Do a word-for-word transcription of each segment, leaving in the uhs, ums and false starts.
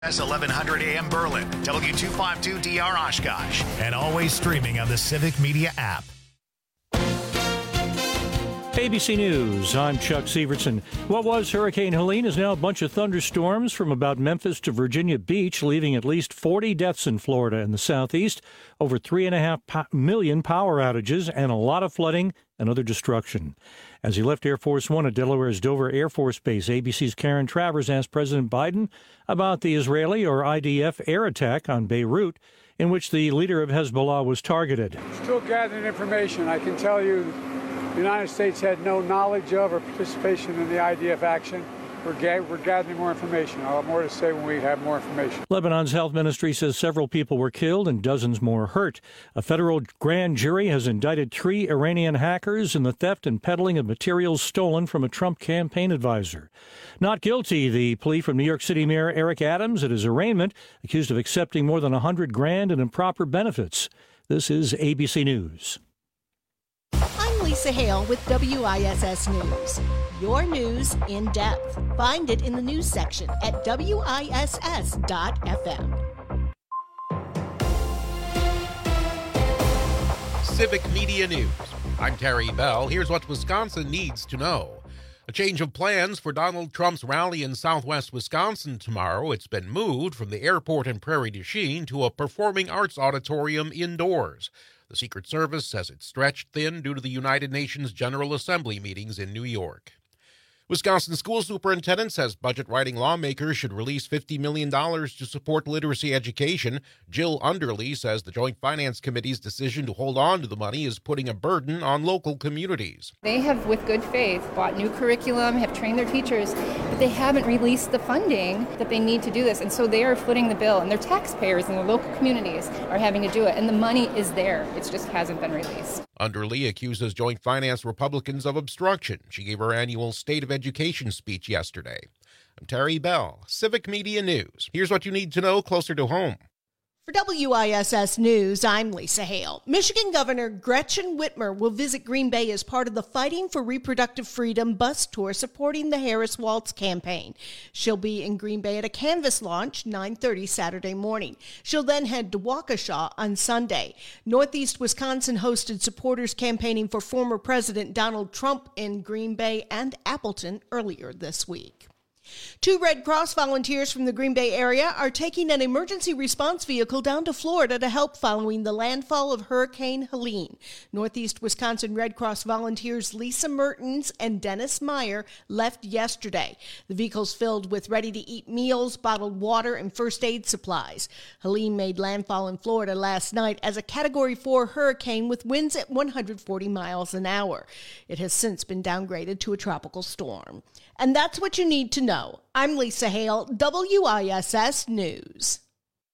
That's eleven hundred A M Berlin, W two fifty-two D R Oshkosh, and always streaming on the Civic Media app. A B C News, I'm Chuck Severson. What was Hurricane Helene is now a bunch of thunderstorms from about Memphis to Virginia Beach, leaving at least forty deaths in Florida and the southeast, over three and a half po- million power outages, and a lot of flooding and other destruction. As he left Air Force One at Delaware's Dover Air Force Base, A B C's Karen Travers asked President Biden about the Israeli or I D F air attack on Beirut, in which the leader of Hezbollah was targeted. Still gathering information. I can tell you the United States had no knowledge of or participation in the I D F action. We're, ga- we're gathering more information. I'll have more to say when we have more information. Lebanon's health ministry says several people were killed and dozens more hurt. A federal grand jury has indicted three Iranian hackers in the theft and peddling of materials stolen from a Trump campaign advisor. Not guilty, the plea from New York City Mayor Eric Adams at his arraignment, accused of accepting more than one hundred grand in improper benefits. This is A B C News. I'm Lisa Hale with W I S S News. Your news in depth. Find it in the news section at W I S S dot F M. Civic Media News. I'm Terry Bell. Here's what Wisconsin needs to know. A change of plans for Donald Trump's rally in southwest Wisconsin tomorrow. It's been moved from the airport in Prairie du Chien to a performing arts auditorium indoors. The Secret Service says it's stretched thin due to the United Nations General Assembly meetings in New York. Wisconsin school superintendent says budget-writing lawmakers should release fifty million dollars to support literacy education. Jill Underly says the Joint Finance Committee's decision to hold on to the money is putting a burden on local communities. They have, with good faith, bought new curriculum, have trained their teachers, but they haven't released the funding that they need to do this. And so they are footing the bill, and their taxpayers and their local communities are having to do it. And the money is there. It just hasn't been released. Underly accuses Joint Finance Republicans of obstruction. She gave her annual State of Education speech yesterday. I'm Terry Bell, Civic Media News. Here's what you need to know closer to home. For W I S S News, I'm Lisa Hale. Michigan Governor Gretchen Whitmer will visit Green Bay as part of the Fighting for Reproductive Freedom bus tour supporting the Harris Waltz campaign. She'll be in Green Bay at a canvas launch nine thirty Saturday morning. She'll then head to Waukesha on Sunday. Northeast Wisconsin hosted supporters campaigning for former President Donald Trump in Green Bay and Appleton earlier this week. Two Red Cross volunteers from the Green Bay area are taking an emergency response vehicle down to Florida to help following the landfall of Hurricane Helene. Northeast Wisconsin Red Cross volunteers Lisa Mertens and Dennis Meyer left yesterday. The vehicle's filled with ready-to-eat meals, bottled water, and first aid supplies. Helene made landfall in Florida last night as a Category four hurricane with winds at one hundred forty miles an hour. It has since been downgraded to a tropical storm. And that's what you need to know. I'm Lisa Hale, W I S S News.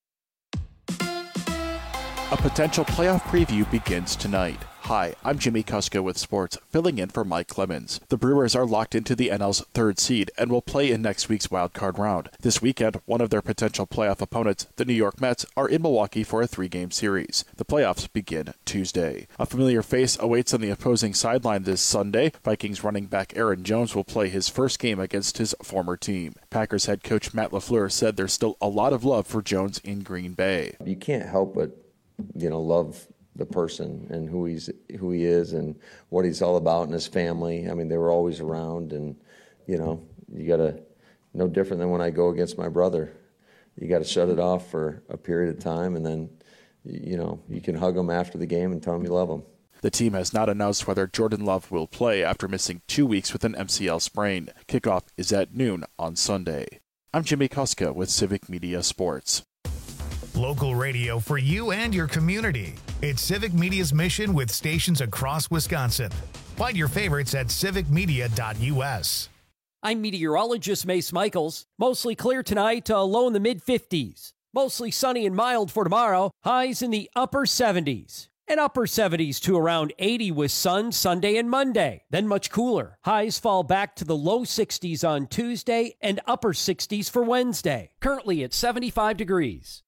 A potential playoff preview begins tonight. Hi, I'm Jimmy Kuska with sports, filling in for Mike Clemens. The Brewers are locked into the N L's third seed and will play in next week's wildcard round. This weekend, one of their potential playoff opponents, the New York Mets, are in Milwaukee for a three-game series. The playoffs begin Tuesday. A familiar face awaits on the opposing sideline this Sunday. Vikings running back Aaron Jones will play his first game against his former team. Packers head coach Matt LaFleur said there's still a lot of love for Jones in Green Bay. You can't help but, you know, love the person and who he's who he is and what he's all about and his family. I mean, they were always around, and you know, you gotta no different than when I go against my brother. You got to shut it off for a period of time, and then you know you can hug him after the game and tell him you love him. The team has not announced whether Jordan Love will play after missing two weeks with an M C L sprain. Kickoff is at noon on Sunday. I'm Jimmy Kuska with Civic Media Sports. Local radio for you and your community. It's Civic Media's mission with stations across Wisconsin. Find your favorites at civic media dot U S. I'm meteorologist Mace Michaels. Mostly clear tonight, uh, low in the mid fifties. Mostly sunny and mild for tomorrow. Highs in the upper seventies. And upper seventies to around eighty with sun Sunday and Monday. Then much cooler. Highs fall back to the low sixties on Tuesday and upper sixties for Wednesday. Currently at seventy-five degrees.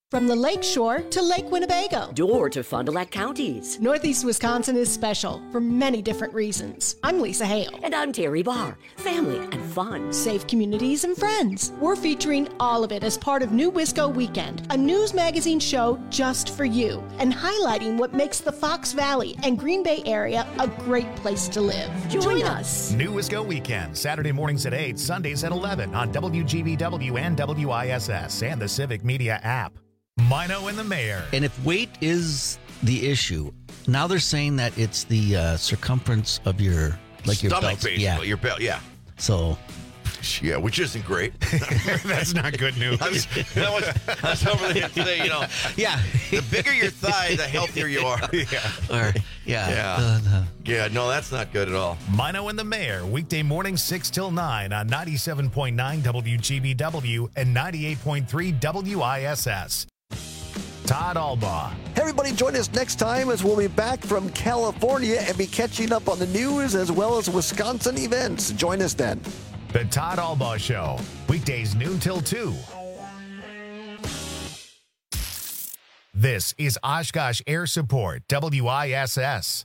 From the Lake Shore to Lake Winnebago. Door to Fond du Lac counties. Northeast Wisconsin is special for many different reasons. I'm Lisa Hale. And I'm Terry Barr. Family and fun. Safe communities and friends. We're featuring all of it as part of New Wisco Weekend, a news magazine show just for you, and highlighting what makes the Fox Valley and Green Bay area a great place to live. Join, Join us. us. New Wisco Weekend, Saturday mornings at eight, Sundays at eleven on W G B W and W I S S and the Civic Media app. Mino and the Mayor. And if weight is the issue, now they're saying that it's the uh, circumference of your like your stomach, belt. basically. Yeah. Your belt, yeah. So, yeah, which isn't great. That's not good news. I was, that was, I was over there today, you know. yeah, the bigger your thigh, the healthier you are. yeah. Or, yeah. Yeah. Uh, uh, yeah, no, that's not good at all. Mino and the Mayor, weekday mornings six till nine on ninety-seven point nine W G B W and ninety-eight point three W I S S. Todd Albaugh. Hey everybody, join us next time as we'll be back from California and be catching up on the news as well as Wisconsin events. Join us then. The Todd Albaugh Show, weekdays noon till two. This is Oshkosh Air Support, W I S S.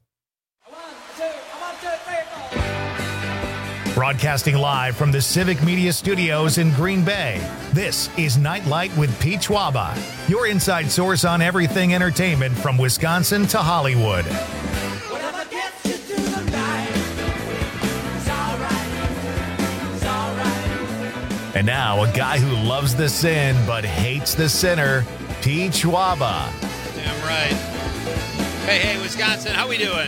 Broadcasting live from the Civic Media Studios in Green Bay, this is Nightlight with Pete Schwaba, your inside source on everything entertainment from Wisconsin to Hollywood. Whatever gets you through the night, it's all right, it's all right. And now, a guy who loves the sin but hates the sinner, Pete Schwaba. Damn right. Hey, hey, Wisconsin, how we doing?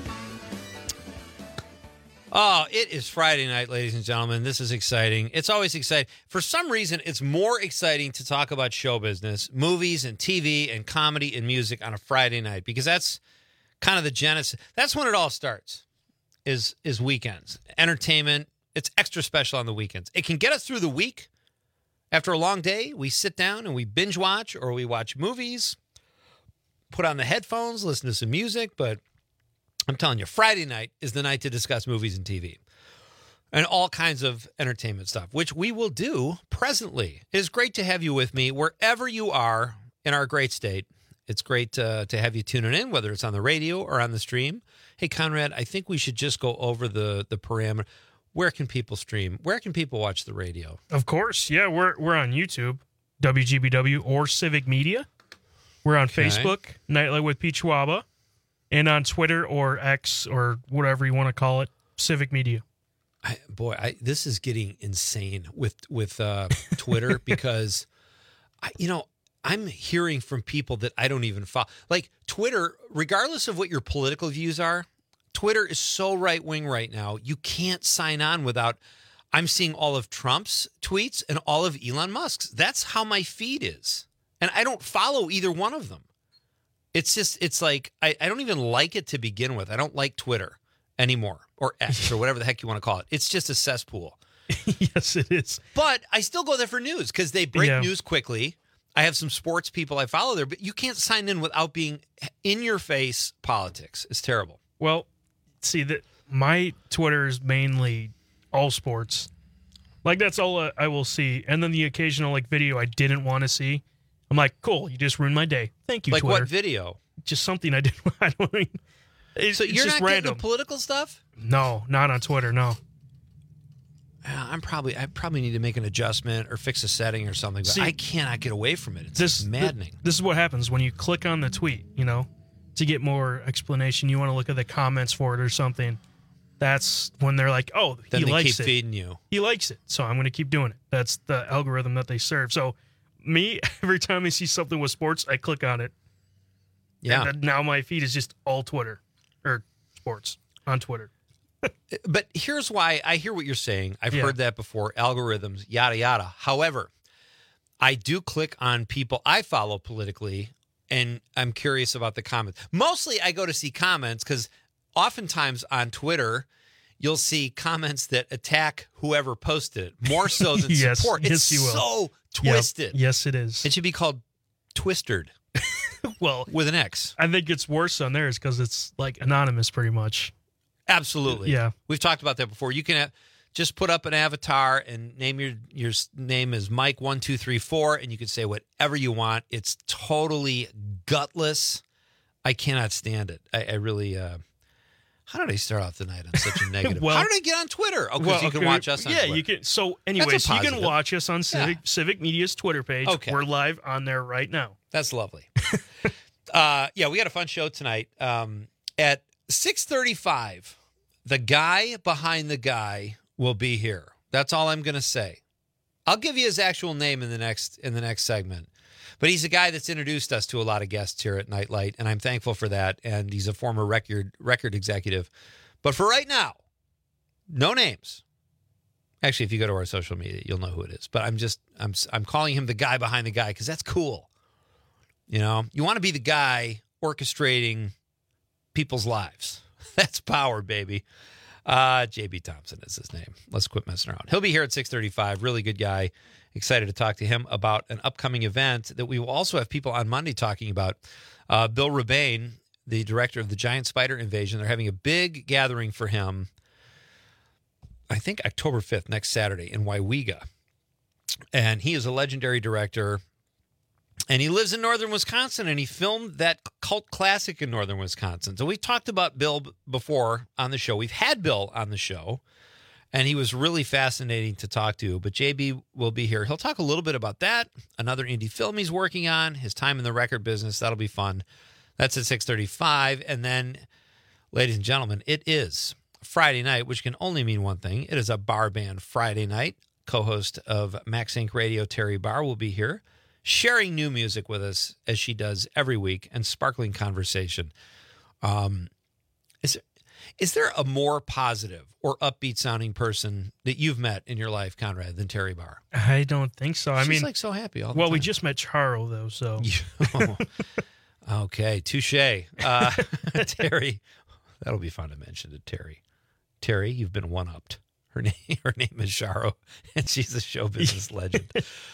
Oh, it is Friday night, ladies and gentlemen. This is exciting. It's always exciting. For some reason, it's more exciting to talk about show business, movies and T V and comedy and music on a Friday night because that's kind of the genesis. That's when it all starts, is, is weekends. Entertainment, it's extra special on the weekends. It can get us through the week. After a long day, we sit down and we binge watch or we watch movies, put on the headphones, listen to some music, but I'm telling you, Friday night is the night to discuss movies and T V and all kinds of entertainment stuff, which we will do presently. It is great to have you with me wherever you are in our great state. It's great uh, to have you tuning in, whether it's on the radio or on the stream. Hey, Conrad, I think we should just go over the, the parameter. Where can people stream? Where can people watch the radio? Of course. Yeah, we're we're on YouTube, W G B W or Civic Media. We're on Okay. Facebook, Nightlight with Pete Schwaba. And on Twitter or X or whatever you want to call it, Civic Media. I, boy, I, this is getting insane with with uh, Twitter because, I, you know, I'm hearing from people that I don't even follow. Like Twitter, regardless of what your political views are, Twitter is so right wing right now. You can't sign on without. I'm seeing all of Trump's tweets and all of Elon Musk's. That's how my feed is, and I don't follow either one of them. It's just, it's like, I, I don't even like it to begin with. I don't like Twitter anymore, or X, or whatever the heck you want to call it. It's just a cesspool. Yes, it is. But I still go there for news because they break Yeah. news quickly. I have some sports people I follow there, but you can't sign in without being in your face politics. It's terrible. Well, see, that my Twitter is mainly all sports. Like, that's all uh, I will see. And then the occasional, like, video I didn't want to see. I'm like, cool, you just ruined my day. Thank you, Like Twitter. what video? Just something I didn't I don't mean, it's, So it's you're just not random. getting the political stuff? No, not on Twitter, no. Uh, I'm probably, I probably need to make an adjustment or fix a setting or something, but See, I cannot get away from it. It's This maddening. th- this is what happens when you click on the tweet, you know, to get more explanation. You want to look at the comments for it or something. That's when they're like, oh, Then he they likes keep it. feeding you. He likes it, so I'm going to keep doing it. That's the algorithm that they serve. So me, every time I see something with sports, I click on it. Yeah. And then now my feed is just all Twitter or sports on Twitter. But here's why I hear what you're saying. I've Yeah. heard that before. Algorithms, yada, yada. However, I do click on people I follow politically, and I'm curious about the comments. Mostly I go to see comments because oftentimes on Twitter, you'll see comments that attack whoever posted it more so than Yes, support. yes, It's you will. so Yep. twisted. Yes, it is. It should be called Twistered. Well, with an X. I think it's worse on theirs because it's like anonymous pretty much. Absolutely. Yeah. We've talked about that before. You can have just put up an avatar and name your your s- name is Mike one two three four, and you can say whatever you want. It's totally gutless. I cannot stand it. I, I really. Uh, how did I start off the night on such a negative? Well- how did I get on Twitter? Oh, because Well, you can okay, watch us on yeah, Twitter. you can. So, That's a anyways, you can positive. watch us on Civic Civic Media's Twitter page. Okay. We're live on there right now. That's lovely. uh, yeah, we got a fun show tonight. Um, at six thirty-five, the guy behind the guy will be here. That's all I'm going to say. I'll give you his actual name in the next in the next segment. But he's a guy that's introduced us to a lot of guests here at Nightlight, and I'm thankful for that. And he's a former record record executive. But for right now, no names. Actually, if you go to our social media, you'll know who it is. But I'm just I'm I'm calling him the guy behind the guy because that's cool. You know, you want to be the guy orchestrating people's lives. That's power, baby. Uh, J B Thompson is his name. Let's quit messing around. He'll be here at six thirty-five. Really good guy. Excited to talk to him about an upcoming event that we will also have people on Monday talking about. Uh, Bill Rebane, the director of the Giant Spider Invasion, they're having a big gathering for him, I think October fifth, next Saturday, in Waiwega. And he is a legendary director. And he lives in northern Wisconsin, and he filmed that cult classic in northern Wisconsin. So we talked about Bill b- before on the show. We've had Bill on the show, and he was really fascinating to talk to. But J B will be here. He'll talk a little bit about that, another indie film he's working on, his time in the record business. That'll be fun. That's at six thirty-five. And then, ladies and gentlemen, it is Friday night, which can only mean one thing. It is a bar band Friday night. Co-host of Max Inc Radio, Terry Barr, will be here, sharing new music with us as she does every week, and sparkling conversation. Um, is, is there a more positive or upbeat sounding person that you've met in your life, Conrad, than Terry Barr? I don't think so. I She's mean, like so happy all the well, time. we just met Charo though, so Okay, touche. Uh, Terry, that'll be fun to mention to Terry. Terry, you've been one-upped. Her name, her name is Charo, and she's a show business legend.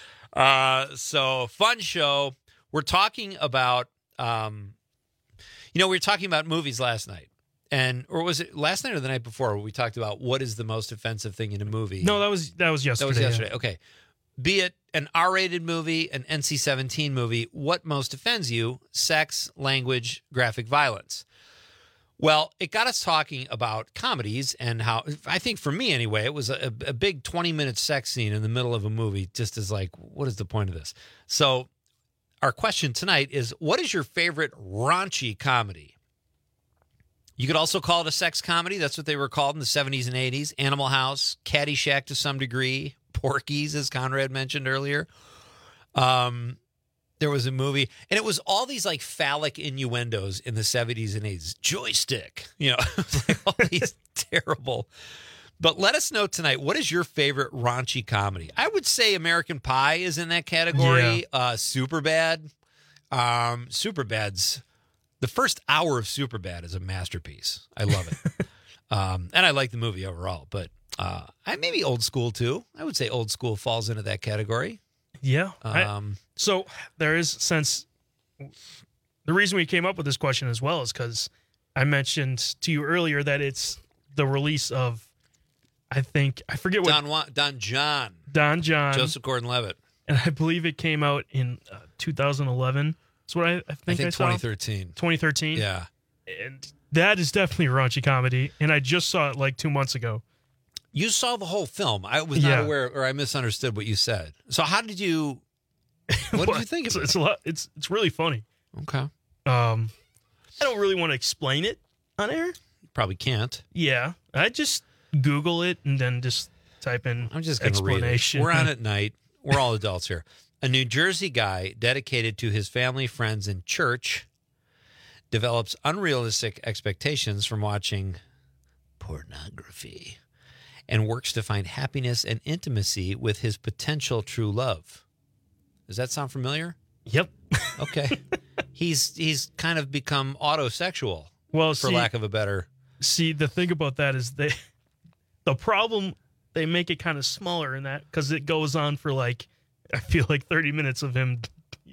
Uh, so fun show. We're talking about, um, you know, we were talking about movies last night, and or was it last night or the night before? Where we talked about what is the most offensive thing in a movie. no, that was that was yesterday. That was yeah. yesterday. Okay. Be it an R-rated movie, an N C seventeen movie, what most offends you? Sex, language, graphic violence. Well, it got us talking about comedies and how, I think for me anyway, it was a, a big twenty-minute sex scene in the middle of a movie, just as like, what is the point of this? So our question tonight is, what is your favorite raunchy comedy? You could also call it a sex comedy. That's what they were called in the seventies and eighties. Animal House, Caddyshack to some degree, Porky's, as Conrad mentioned earlier. Um, there was a movie, and it was all these like phallic innuendos in the seventies and eighties. Joystick, you know, like all these terrible. But let us know tonight, what is your favorite raunchy comedy? I would say American Pie is in that category. Yeah. Uh, Superbad. Um, Superbad's, the first hour of Superbad is a masterpiece. I love it. um, and I like the movie overall, but uh, I maybe Old School too. I would say Old School falls into that category. Yeah. I- Um, so there is, since the reason we came up with this question as well is because I mentioned to you earlier that it's the release of, I think, I forget what. Don, Juan, Don John. Don John. Joseph Gordon-Levitt. And I believe it came out in uh, two thousand eleven. That's what I, I think I, I think saw. twenty thirteen. twenty thirteen? Yeah. And that is definitely a raunchy comedy. And I just saw it like two months ago. You saw the whole film. I was not Yeah. aware, or I misunderstood what you said. So how did you, what did you think of it's, it? It's a lot. It's it's really funny. Okay. Um, I don't really want to explain it on air. Probably can't. Yeah, I just Google it and then just type in. I'm just going to read it. explanation. We're on at night. We're all adults here. A New Jersey guy dedicated to his family, friends, and church develops unrealistic expectations from watching pornography and works to find happiness and intimacy with his potential true love. Does that sound familiar? Yep. Okay. he's he's kind of become autosexual, Well, for see- lack of a better. See, the thing about that is they, the problem, they make it kind of smaller in that because it goes on for like, I feel like thirty minutes of him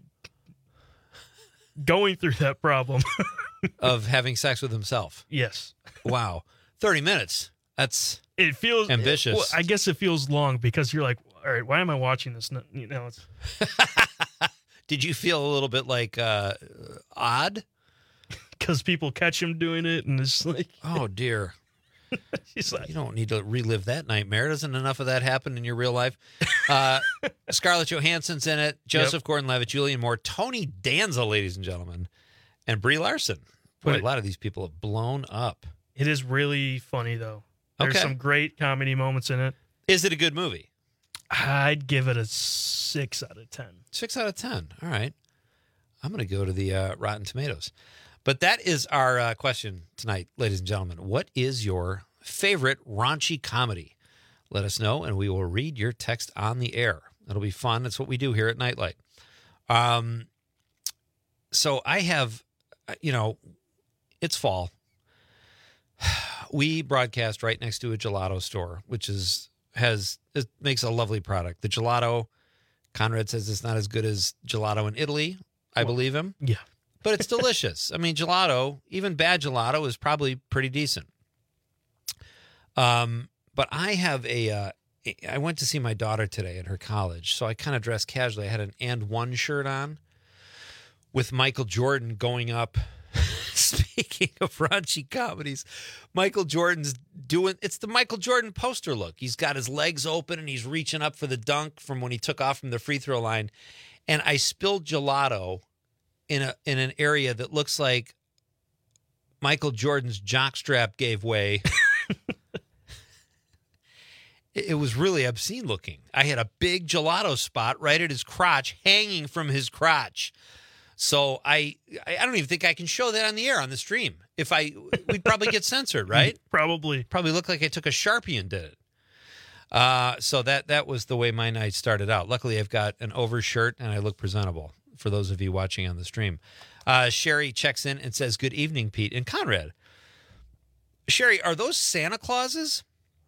going through that problem. of having sex with himself. Yes. Wow. thirty minutes. That's It feels ambitious. Well, I guess it feels long because you're like, all right, why am I watching this? You know, it's... Did you feel a little bit like uh, odd? Because people catch him doing it, and it's like, oh dear. She's like, you don't need to relive that nightmare. Doesn't enough of that happen in your real life? Uh, Scarlett Johansson's in it. Joseph Yep. Gordon-Levitt, Julian Moore, Tony Danza, ladies and gentlemen, and Brie Larson. Boy, But- a lot of these people have blown up. it is really funny though. There's Okay. some great comedy moments in it. Is it a good movie? I'd give it a six out of ten. Six out of ten. All right. I'm going to go to the uh, Rotten Tomatoes. But that is our uh, question tonight, ladies and gentlemen. What is your favorite raunchy comedy? Let us know, and we will read your text on the air. It'll be fun. It's what we do here at Nightlight. Um, so I have, you know, it's fall. We broadcast right next to a gelato store, which is has it makes a lovely product. The gelato, Conrad says it's not as good as gelato in Italy. I Well, believe him. Yeah. But it's delicious. I mean, gelato, even bad gelato, is probably pretty decent. Um, but I have a. Uh, I went to see my daughter today at her college, so I kind of dressed casually. I had an and one shirt on with Michael Jordan going up. Speaking of raunchy comedies, Michael Jordan's doing, it's the Michael Jordan poster look. He's got his legs open and he's reaching up for the dunk from when he took off from the free throw line. And I spilled gelato in a in an area that looks like Michael Jordan's jockstrap gave way. it, it was really obscene looking. I had a big gelato spot right at his crotch, hanging from his crotch. So I I don't even think I can show that on the air on the stream. If I, we'd probably get censored, right? Probably. Probably look like I took a Sharpie and did it. Uh, so that that was the way my night started out. Luckily, I've got an overshirt and I look presentable for those of you watching on the stream. Uh, Sherry checks in and says, "Good evening, Pete and Conrad." Sherry, are those Santa Clauses?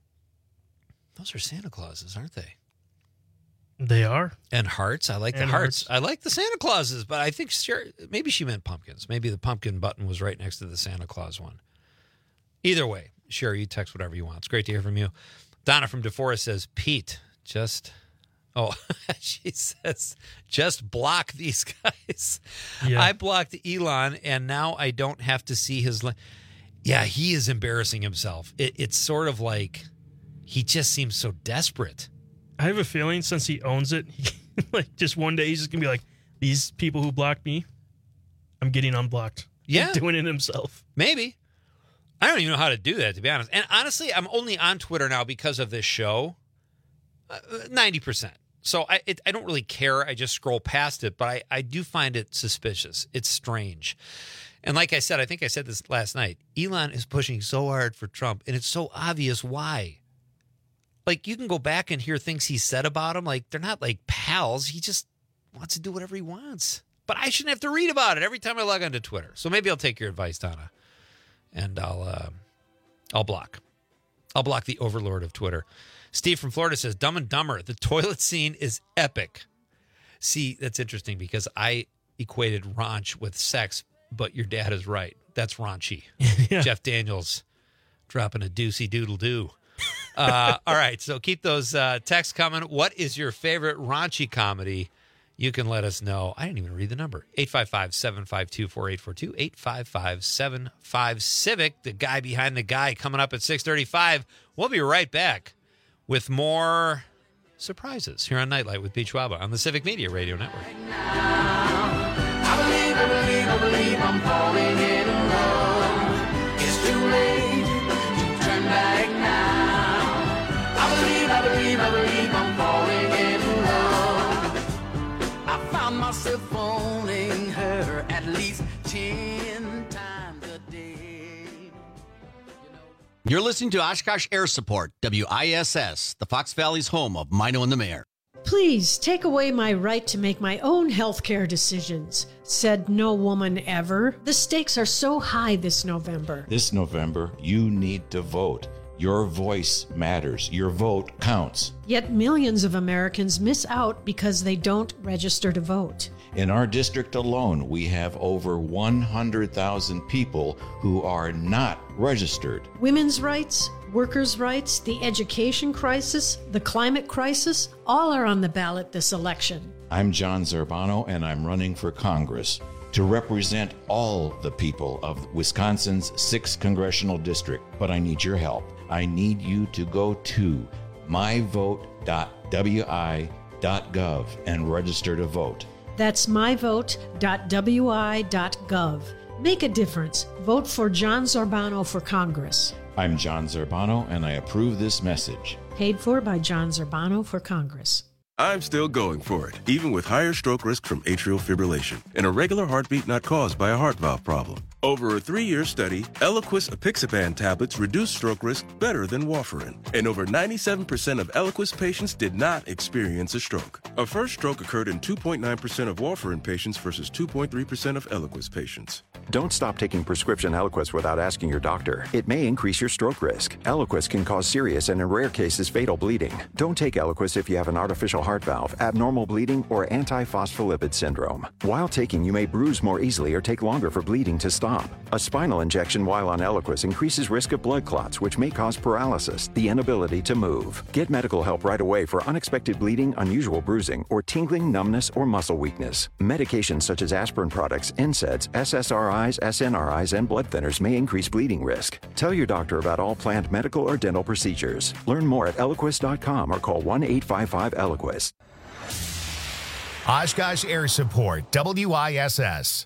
Those are Santa Clauses, aren't they? They are. And hearts. I like the And hearts. hearts. I like the Santa Clauses, but I think Sherry, maybe she meant pumpkins. Maybe the pumpkin button was right next to the Santa Claus one. Either way, Sherry, you text whatever you want. It's great to hear from you. Donna from DeForest says, Pete, just, oh, she says, just block these guys. Yeah. I blocked Elon, and now I don't have to see his. Li- yeah, he is embarrassing himself. It, it's sort of like he just seems so desperate. I have a feeling since he owns it, he, like just one day he's just gonna be like, these people who blocked me, I'm getting unblocked. Yeah. He's doing it himself. Maybe. I don't even know how to do that, to be honest. And honestly, I'm only on Twitter now because of this show, uh, ninety percent. So I it, I don't really care. I just scroll past it, but I, I do find it suspicious. It's strange. And like I said, I think I said this last night, Elon is pushing so hard for Trump, and it's so obvious why. Like, you can go back and hear things he said about him. Like, they're not like pals. He just wants to do whatever he wants. But I shouldn't have to read about it every time I log onto Twitter. So maybe I'll take your advice, Donna, and I'll uh, I'll block. I'll block the overlord of Twitter. Steve from Florida says, Dumb and Dumber, the toilet scene is epic. See, that's interesting because I equated raunch with sex, but your dad is right. That's raunchy. Yeah. Jeff Daniels dropping a doozy doodle doo. Uh, all right, so keep those uh, texts coming. What is your favorite raunchy comedy? You can let us know. I didn't even read the number. eight five five, seven five two, four eight four two, eight five five, seven five, Civic, the guy behind the guy, coming up at six thirty-five. We'll be right back with more surprises here on Nightlight with Pete Schwaba on the Civic Media Radio Network. I believe, I believe, I believe I'm falling in love. It's too late to turn back now. I believe, I believe, I believe I'm falling in love. I found myself phoning her at least ten times a day. You're listening to Oshkosh Air Support, W I S S, the Fox Valley's home of Mino and the Mayor. Please take away my right to make my own healthcare decisions, said no woman ever. The stakes are so high this November. This November, you need to vote. Your voice matters. Your vote counts. Yet millions of Americans miss out because they don't register to vote. In our district alone, we have over one hundred thousand people who are not registered. Women's rights, workers' rights, the education crisis, the climate crisis, all are on the ballot this election. I'm John Zerbano, and I'm running for Congress to represent all the people of Wisconsin's sixth Congressional District. But I need your help. I need you to go to my vote dot w i dot gov and register to vote. That's my vote dot w i dot gov. Make a difference. Vote for John Zerbano for Congress. I'm John Zerbano, and I approve this message. Paid for by John Zerbano for Congress. I'm still going for it, even with higher stroke risk from atrial fibrillation and a regular heartbeat not caused by a heart valve problem. Over a three-year study, Eliquis apixaban tablets reduced stroke risk better than warfarin, and over ninety-seven percent of Eliquis patients did not experience a stroke. A first stroke occurred in two point nine percent of warfarin patients versus two point three percent of Eliquis patients. Don't stop taking prescription Eliquis without asking your doctor. It may increase your stroke risk. Eliquis can cause serious and, in rare cases, fatal bleeding. Don't take Eliquis if you have an artificial heart valve, abnormal bleeding, or antiphospholipid syndrome. While taking, you may bruise more easily or take longer for bleeding to stop. A spinal injection while on Eliquis increases risk of blood clots, which may cause paralysis, the inability to move. Get medical help right away for unexpected bleeding, unusual bruising, or tingling, numbness, or muscle weakness. Medications such as aspirin products, N SAIDs, S S R Is, S N R Is, and blood thinners may increase bleeding risk. Tell your doctor about all planned medical or dental procedures. Learn more at eliquis dot com or call one eight five five Eliquis. Oshkosh Air Support, W I S S.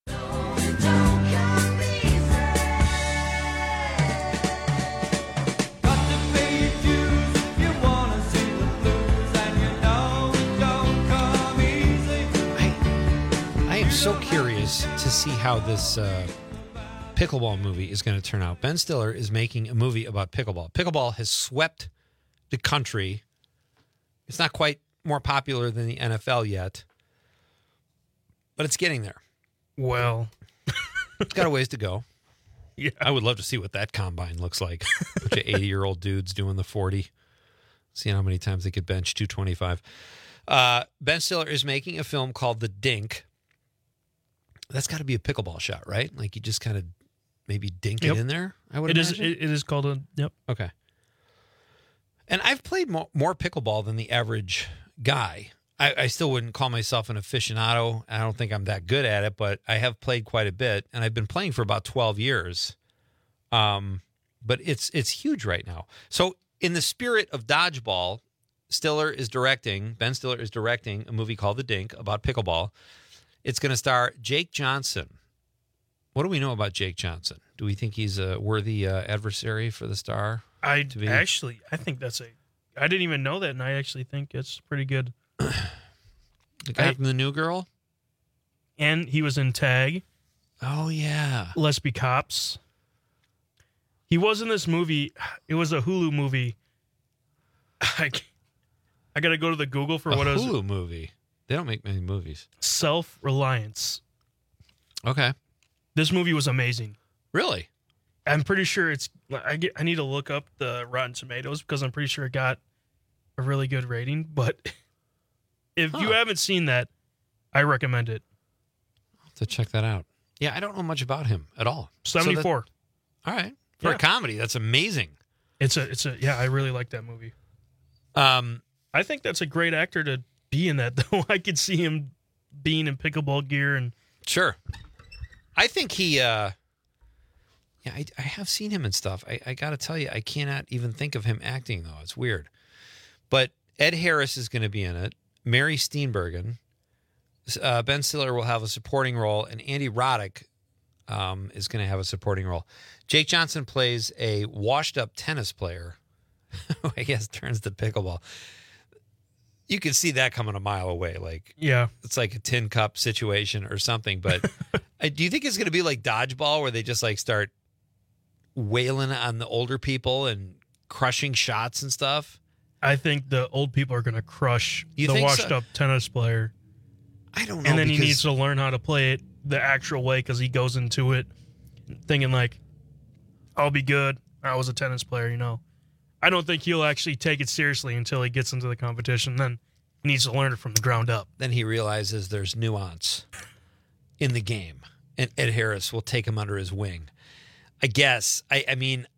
So curious to see how this uh, pickleball movie is going to turn out. Ben Stiller is making a movie about pickleball. Pickleball has swept the country. It's not quite more popular than the N F L yet, but it's getting there. Well, it's got a ways to go. Yeah, I would love to see what that combine looks like. A bunch of eighty-year-old dudes doing the forty. See how many times they could bench two twenty-five. Uh, Ben Stiller is making a film called The Dink. That's got to be a pickleball shot, right? Like you just kind of maybe dink Yep. it in there. I would It is. imagine. It, it is called a. Yep. Okay. And I've played more, more pickleball than the average guy. I, I still wouldn't call myself an aficionado. I don't think I'm that good at it, but I have played quite a bit, and I've been playing for about twelve years. Um, but it's it's huge right now. So in the spirit of dodgeball, Stiller is directing. Ben Stiller is directing a movie called The Dink about pickleball. It's going to star Jake Johnson. What do we know about Jake Johnson? Do we think he's a worthy uh, adversary for the star? I to be? actually, I think that's a. I didn't even know that, and I actually think it's pretty good. The guy I- from The New Girl? And he was in Tag. Oh, yeah. Let's Be Cops. He was in this movie. It was a Hulu movie. I, I got to go to the Google for A what it was. Hulu movie. They don't make many movies. Self-Reliance. Okay. This movie was amazing. Really? I'm pretty sure it's. I get. I need to look up the Rotten Tomatoes because I'm pretty sure it got a really good rating. But if you Huh. haven't seen that, I recommend it. I'll have to check that out. Yeah, I don't know much about him at all. So that- seventy-four. all right. For Yeah. a comedy, that's amazing. It's a. It's a. Yeah, I really like that movie. Um, I think that's a great actor to be in that, though. I could see him being in pickleball gear and. Sure. I think he, uh, yeah, I, I have seen him and stuff. I, I got to tell you, I cannot even think of him acting, though. It's weird. But Ed Harris is going to be in it. Mary Steenburgen. Uh, Ben Stiller will have a supporting role, and Andy Roddick um, is going to have a supporting role. Jake Johnson plays a washed-up tennis player who I guess turns to pickleball. You can see that coming a mile away. Like, Yeah. it's like a tin cup situation or something. But I, do you think it's going to be like dodgeball where they just like start wailing on the older people and crushing shots and stuff? I think the old people are going to crush You the think so? washed-up tennis player. I don't know. And then he because- needs to learn how to play it the actual way because he goes into it thinking like, I'll be good. I was a tennis player, you know. I don't think he'll actually take it seriously until he gets into the competition. Then he needs to learn it from the ground up. Then he realizes there's nuance in the game, and Ed Harris will take him under his wing. I guess. I, I mean,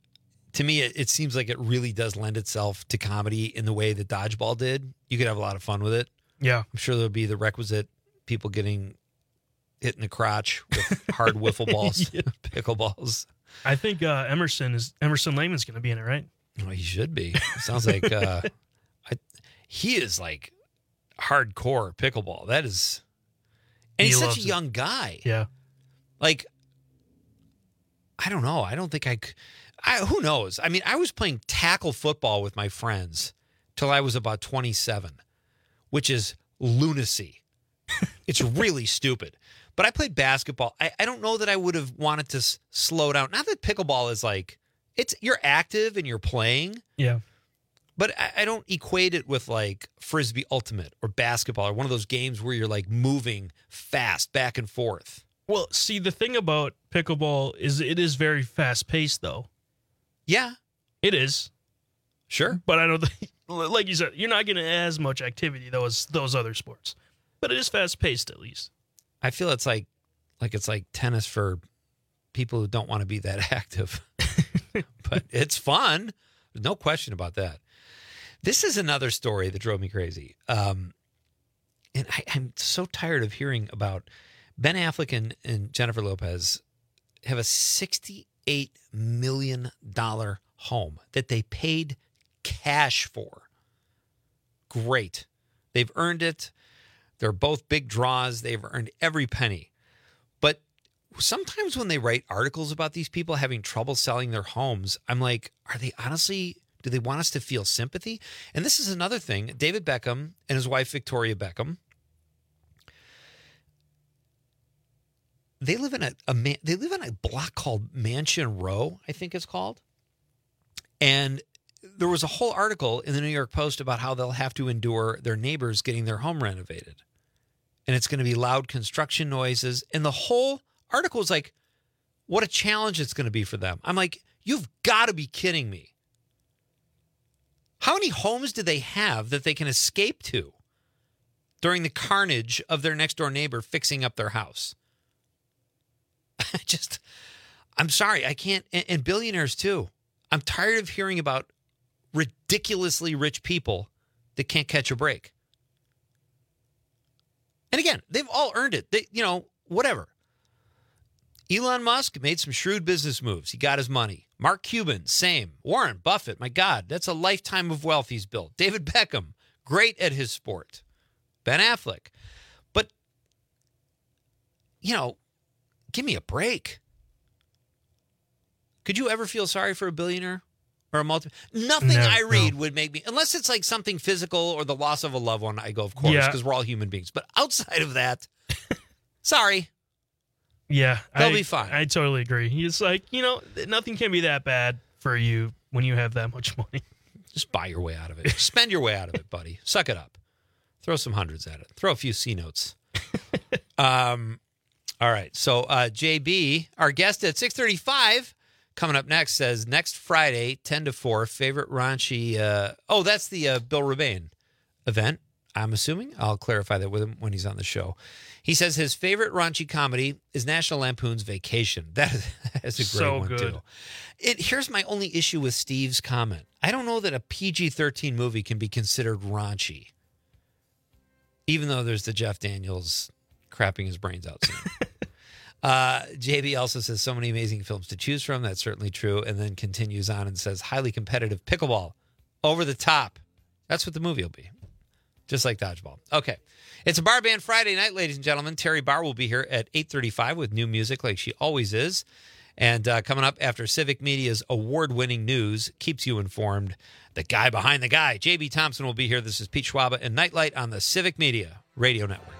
to me, it, it seems like it really does lend itself to comedy in the way that dodgeball did. You could have a lot of fun with it. Yeah. I'm sure there'll be the requisite people getting hit in the crotch with hard wiffle balls, Yeah. pickleballs. I think uh, Emerson is Emerson Lehman's going to be in it, right? Well, he should be. Sounds like uh, I, he is like hardcore pickleball. That is, and He he's such loves a it. young guy. Yeah. Like, I don't know. I don't think I, c- I. Who knows? I mean, I was playing tackle football with my friends till I was about twenty-seven, which is lunacy. It's really stupid. But I played basketball. I, I don't know that I would have wanted to s- slow down. Not that pickleball is like, it's you're active and you're playing. Yeah. But I, I don't equate it with like Frisbee Ultimate or basketball or one of those games where you're like moving fast back and forth. Well, see, the thing about pickleball is it is very fast paced, though. Yeah. It is. Sure. But I don't think, like you said, you're not getting as much activity, though, as those other sports. But it is fast paced, at least. I feel it's like like it's like tennis for people who don't want to be that active. But it's fun. There's no question about that. This is another story that drove me crazy. Um, and I, I'm so tired of hearing about Ben Affleck and, and Jennifer Lopez have a sixty-eight million dollars home that they paid cash for. Great. They've earned it. They're both big draws. They've earned every penny. But sometimes when they write articles about these people having trouble selling their homes, I'm like, are they honestly, do they want us to feel sympathy? And this is another thing. David Beckham and his wife, Victoria Beckham, they live in a, a man, they live in a block called Mansion Row, I think it's called. And there was a whole article in the New York Post about how they'll have to endure their neighbors getting their home renovated. And it's going to be loud construction noises. And the whole article is like, what a challenge it's going to be for them. I'm like, you've got to be kidding me. How many homes do they have that they can escape to during the carnage of their next door neighbor fixing up their house? I just, I'm sorry, I can't, and, and billionaires too. I'm tired of hearing about ridiculously rich people that can't catch a break. And again, they've all earned it. They, you know, whatever. Elon Musk made some shrewd business moves. He got his money. Mark Cuban, same. Warren Buffett, my God, that's a lifetime of wealth he's built. David Beckham, great at his sport. Ben Affleck. But, you know, give me a break. Could you ever feel sorry for a billionaire or a multi? Nothing No, I read no. would make me, unless it's like something physical or the loss of a loved one, I go, of course, Yeah. because we're all human beings. But outside of that, sorry. Yeah. They'll I, be fine. I totally agree. It's like, you know, nothing can be that bad for you when you have that much money. Just buy your way out of it. Spend your way out of it, buddy. Suck it up. Throw some hundreds at it. Throw a few C notes. um, all right. So uh, J B, our guest at six thirty-five, coming up next, says next Friday, ten to four, favorite raunchy. Uh, oh, that's the uh, Bill Rebane event, I'm assuming. I'll clarify that with him when he's on the show. He says his favorite raunchy comedy is National Lampoon's Vacation. That is, that is a great So one, good. too. It, here's my only issue with Steve's comment. I don't know that a P G thirteen movie can be considered raunchy, even though there's the Jeff Daniels crapping his brains out scene. uh, J B also says so many amazing films to choose from. That's certainly true. And then continues on and says highly competitive pickleball, over the top. That's what the movie will be. Just like dodgeball. Okay. It's a Bar Band Friday night, ladies and gentlemen. Terry Barr will be here at eight thirty-five with new music like she always is. And uh, coming up after Civic Media's award-winning news keeps you informed, the guy behind the guy, J B Thompson, will be here. This is Pete Schwaba and Nightlight on the Civic Media Radio Network.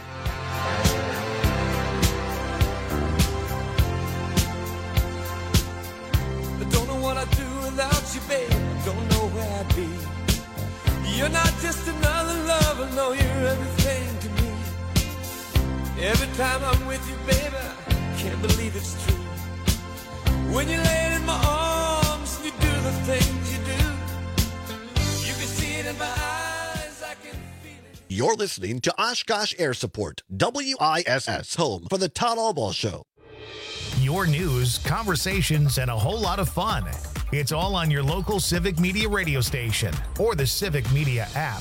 I don't know what I'd do without you, babe. I don't know where I'd be. You're not just another lover, no, you're everything to me. Every time I'm with you, baby, I can't believe it's true. When you lay in my arms, you do the things you do. You can see it in my eyes, I can feel it. You're listening to Oshkosh Air Support, W I S S, home for the Todd Allball Show. Your news, conversations, and a whole lot of fun. It's all on your local Civic Media radio station or the Civic Media app.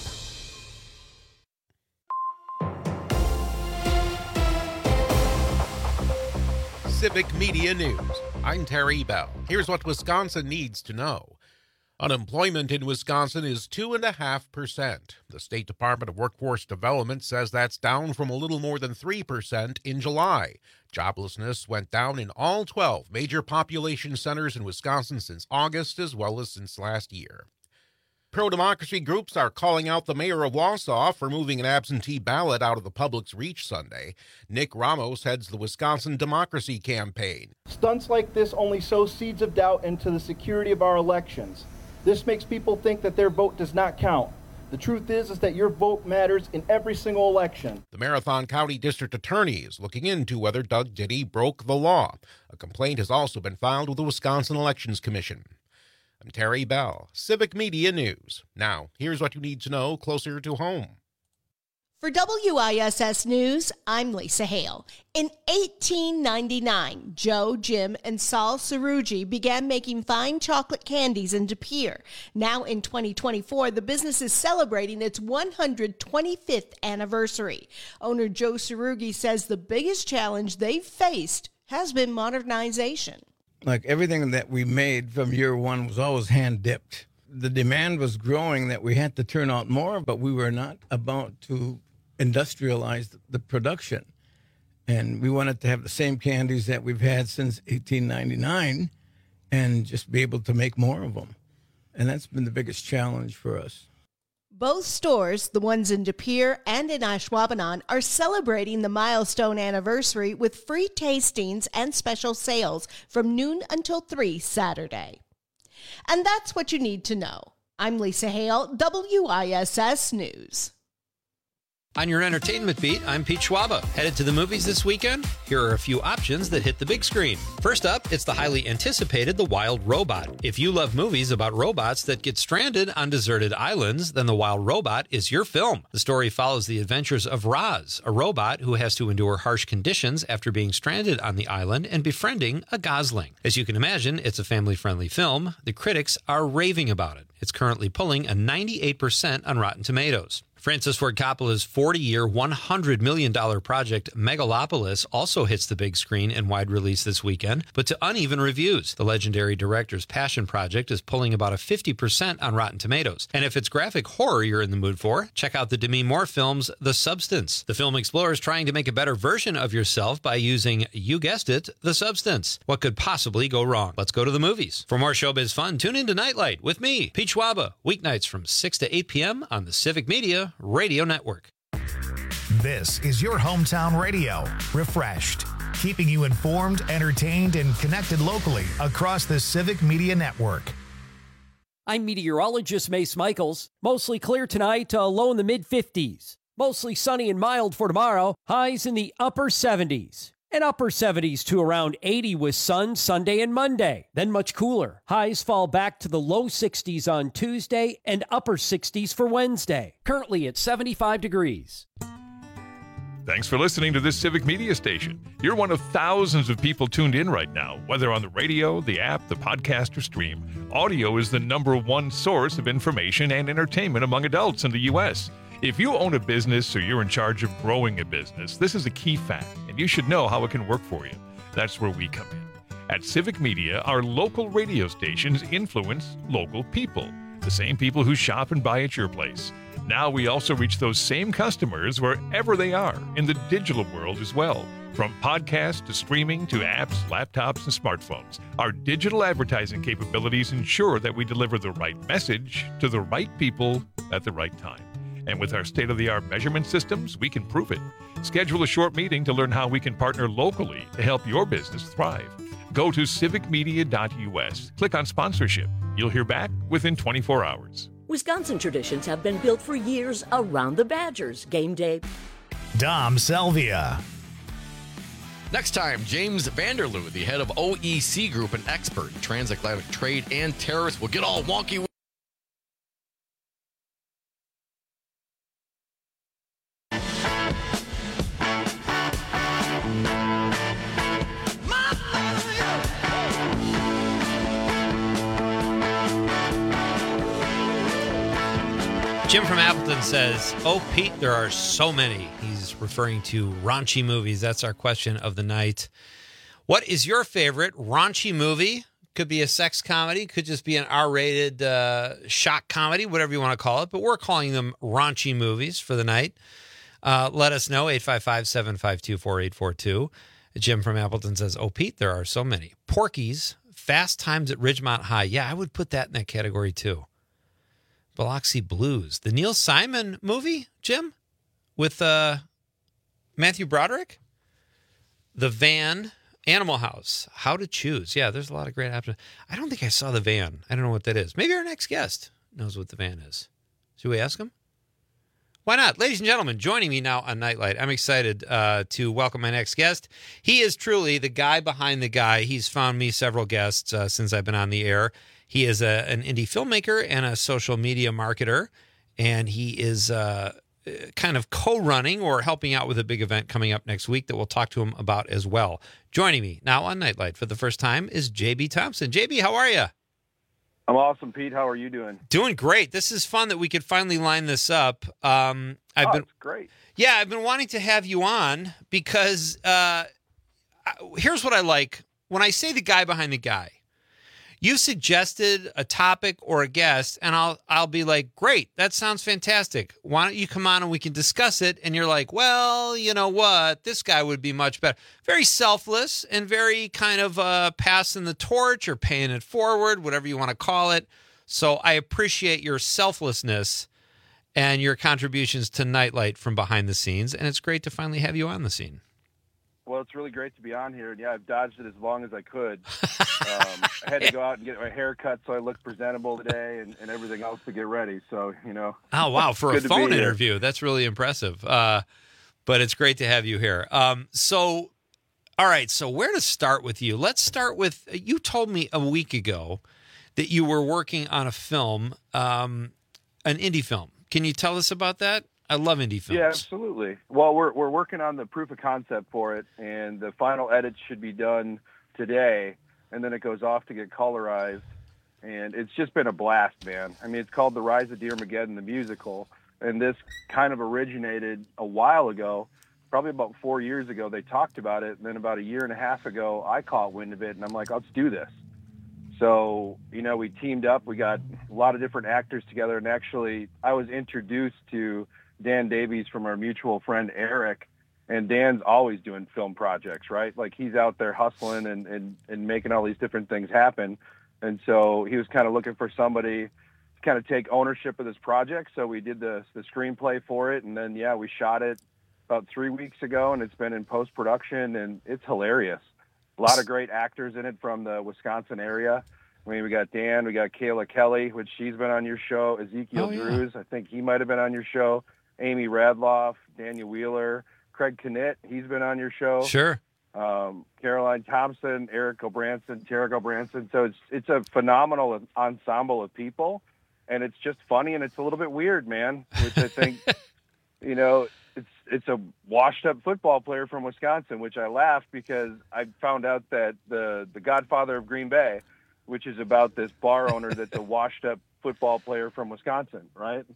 Civic Media News. I'm Terry Bell. Here's what Wisconsin needs to know. Unemployment in Wisconsin is two point five percent. The State Department of Workforce Development says that's down from a little more than three percent in July. Joblessness went down in all twelve major population centers in Wisconsin since August, as well as since last year. Pro-democracy groups are calling out the mayor of Wausau for moving an absentee ballot out of the public's reach Sunday. Nick Ramos heads the Wisconsin Democracy Campaign. Stunts like this only sow seeds of doubt into the security of our elections. This makes people think that their vote does not count. The truth is, is that your vote matters in every single election. The Marathon County District Attorney is looking into whether Doug Diddy broke the law. A complaint has also been filed with the Wisconsin Elections Commission. I'm Terry Bell, Civic Media News. Now, here's what you need to know closer to home. For W I S S News, I'm Lisa Hale. In eighteen ninety-nine, Joe, Jim, and Saul Sarugi began making fine chocolate candies in De Pere. Now in twenty twenty-four, the business is celebrating its one hundred twenty-fifth anniversary. Owner Joe Sarugi says the biggest challenge they've faced has been modernization. Like everything that we made from year one was always hand dipped. The demand was growing that we had to turn out more, but we were not about to industrialize the production. And we wanted to have the same candies that we've had since eighteen ninety-nine and just be able to make more of them. And that's been the biggest challenge for us. Both stores, the ones in De Pere and in Ashwaubenon, are celebrating the milestone anniversary with free tastings and special sales from noon until three Saturday. And that's what you need to know. I'm Lisa Hale, W I S S News. On your entertainment beat, I'm Pete Schwaba. Headed to the movies this weekend? Here are a few options that hit the big screen. First up, it's the highly anticipated The Wild Robot. If you love movies about robots that get stranded on deserted islands, then The Wild Robot is your film. The story follows the adventures of Roz, a robot who has to endure harsh conditions after being stranded on the island and befriending a gosling. As you can imagine, it's a family-friendly film. The critics are raving about it. It's currently pulling a ninety-eight percent on Rotten Tomatoes. Francis Ford Coppola's forty-year, one hundred million dollars project Megalopolis also hits the big screen in wide release this weekend, but to uneven reviews. The legendary director's passion project is pulling about a fifty percent on Rotten Tomatoes. And if it's graphic horror you're in the mood for, check out the Demi Moore film's The Substance. The film explores trying to make a better version of yourself by using, you guessed it, the substance. What could possibly go wrong? Let's go to the movies. For more showbiz fun, tune in to Nightlight with me, Pete Schwaba, weeknights from six to eight p.m. on the Civic Media Radio Network. This is your hometown radio, refreshed, keeping you informed, entertained, and connected locally across the Civic Media Network. I'm meteorologist Mace Michaels. Mostly clear tonight, uh, low in the mid fifties. Mostly sunny and mild for tomorrow, highs in the upper seventies. And upper seventies to around eighty with sun Sunday and Monday. Then much cooler. Highs fall back to the low sixties on Tuesday and upper sixties for Wednesday. Currently at seventy-five degrees. Thanks for listening to this Civic Media Station. You're one of thousands of people tuned in right now, whether on the radio, the app, the podcast, or stream. Audio is the number one source of information and entertainment among adults in the U S If you own a business or you're in charge of growing a business, this is a key fact, and you should know how it can work for you. That's where we come in. At Civic Media, our local radio stations influence local people, the same people who shop and buy at your place. Now we also reach those same customers wherever they are in the digital world as well. From podcasts to streaming to apps, laptops, and smartphones, our digital advertising capabilities ensure that we deliver the right message to the right people at the right time. And with our state-of-the-art measurement systems, we can prove it. Schedule a short meeting to learn how we can partner locally to help your business thrive. Go to civic media dot u s. Click on sponsorship. You'll hear back within twenty-four hours. Wisconsin traditions have been built for years around the Badgers. Game day. Dom Selvia. Next time, James Vanderloo, the head of O E C Group, an expert in transatlantic trade and tariffs, will get all wonky. Jim from Appleton says, "Oh, Pete, there are so many." He's referring to raunchy movies. That's our question of the night. What is your favorite raunchy movie? Could be a sex comedy, could just be an R-rated uh, shock comedy, whatever you want to call it. But we're calling them raunchy movies for the night. Uh, let us know, eight five five, seven five two, four eight four two. Jim from Appleton says, "Oh, Pete, there are so many." Porky's, Fast Times at Ridgemont High. Yeah, I would put that in that category too. Biloxi Blues. The Neil Simon movie, Jim, with uh, Matthew Broderick. The Van. Animal House, How to Choose. Yeah, there's a lot of great options. I don't think I saw The Van. I don't know what that is. Maybe our next guest knows what The Van is. Should we ask him? Why not? Ladies and gentlemen, joining me now on Nightlight, I'm excited uh, to welcome my next guest. He is truly the guy behind the guy. He's found me several guests uh, since I've been on the air. He is a, an indie filmmaker and a social media marketer, and he is... Uh, kind of co-running or helping out with a big event coming up next week that we'll talk to him about as well. Joining me now on Nightlight for the first time is J B Thompson. J B, how are you? I'm awesome, Pete. How are you doing? Doing great. This is fun that we could finally line this up. Um, I've oh, been it's great. Yeah, I've been wanting to have you on because uh, here's what I like. When I say the guy behind the guy, you suggested a topic or a guest, and I'll I'll be like, great, that sounds fantastic. Why don't you come on and we can discuss it? And you're like, well, you know what? This guy would be much better. Very selfless and very kind of uh, passing the torch or paying it forward, whatever you want to call it. So I appreciate your selflessness and your contributions to Nightlight from behind the scenes, and it's great to finally have you on the scene. Well, it's really great to be on here. And yeah, I've dodged it as long as I could. Um, I had to go out and get my hair cut so I look presentable today and, and everything else to get ready. So, you know. Oh, wow. For a phone interview. That's really impressive. Uh, but it's great to have you here. Um, so, all right. So where to start with you? Let's start with, you told me a week ago that you were working on a film, um, an indie film. Can you tell us about that? I love indie films. Yeah, absolutely. Well, we're we're working on the proof of concept for it, and the final edits should be done today, and then it goes off to get colorized, and it's just been a blast, man. I mean, it's called The Rise of Dearmageddon, the musical, and this kind of originated a while ago, probably about four years ago. They talked about it, and then about a year and a half ago, I caught wind of it, and I'm like, let's do this. So, you know, we teamed up. We got a lot of different actors together, and actually, I was introduced to Dan Davies from our mutual friend Eric, and Dan's always doing film projects, right? Like he's out there hustling and, and, and making all these different things happen. And so he was kind of looking for somebody to kind of take ownership of this project. So we did the, the screenplay for it. And then, yeah, we shot it about three weeks ago, and it's been in post-production, and it's hilarious. A lot of great actors in it from the Wisconsin area. I mean, we got Dan, we got Kayla Kelly, which she's been on your show. Ezekiel Oh, yeah. Drews, I think he might have been on your show. Amy Radloff, Daniel Wheeler, Craig Knitt, he's been on your show. Sure. Um, Caroline Thompson, Eric O'Branson, Tarek O'Branson. So it's it's a phenomenal ensemble of people, and it's just funny, and it's a little bit weird, man, which I think, you know, it's it's a washed-up football player from Wisconsin, which I laughed because I found out that the, the Godfather of Green Bay, which is about this bar owner that's a washed-up football player from Wisconsin, right?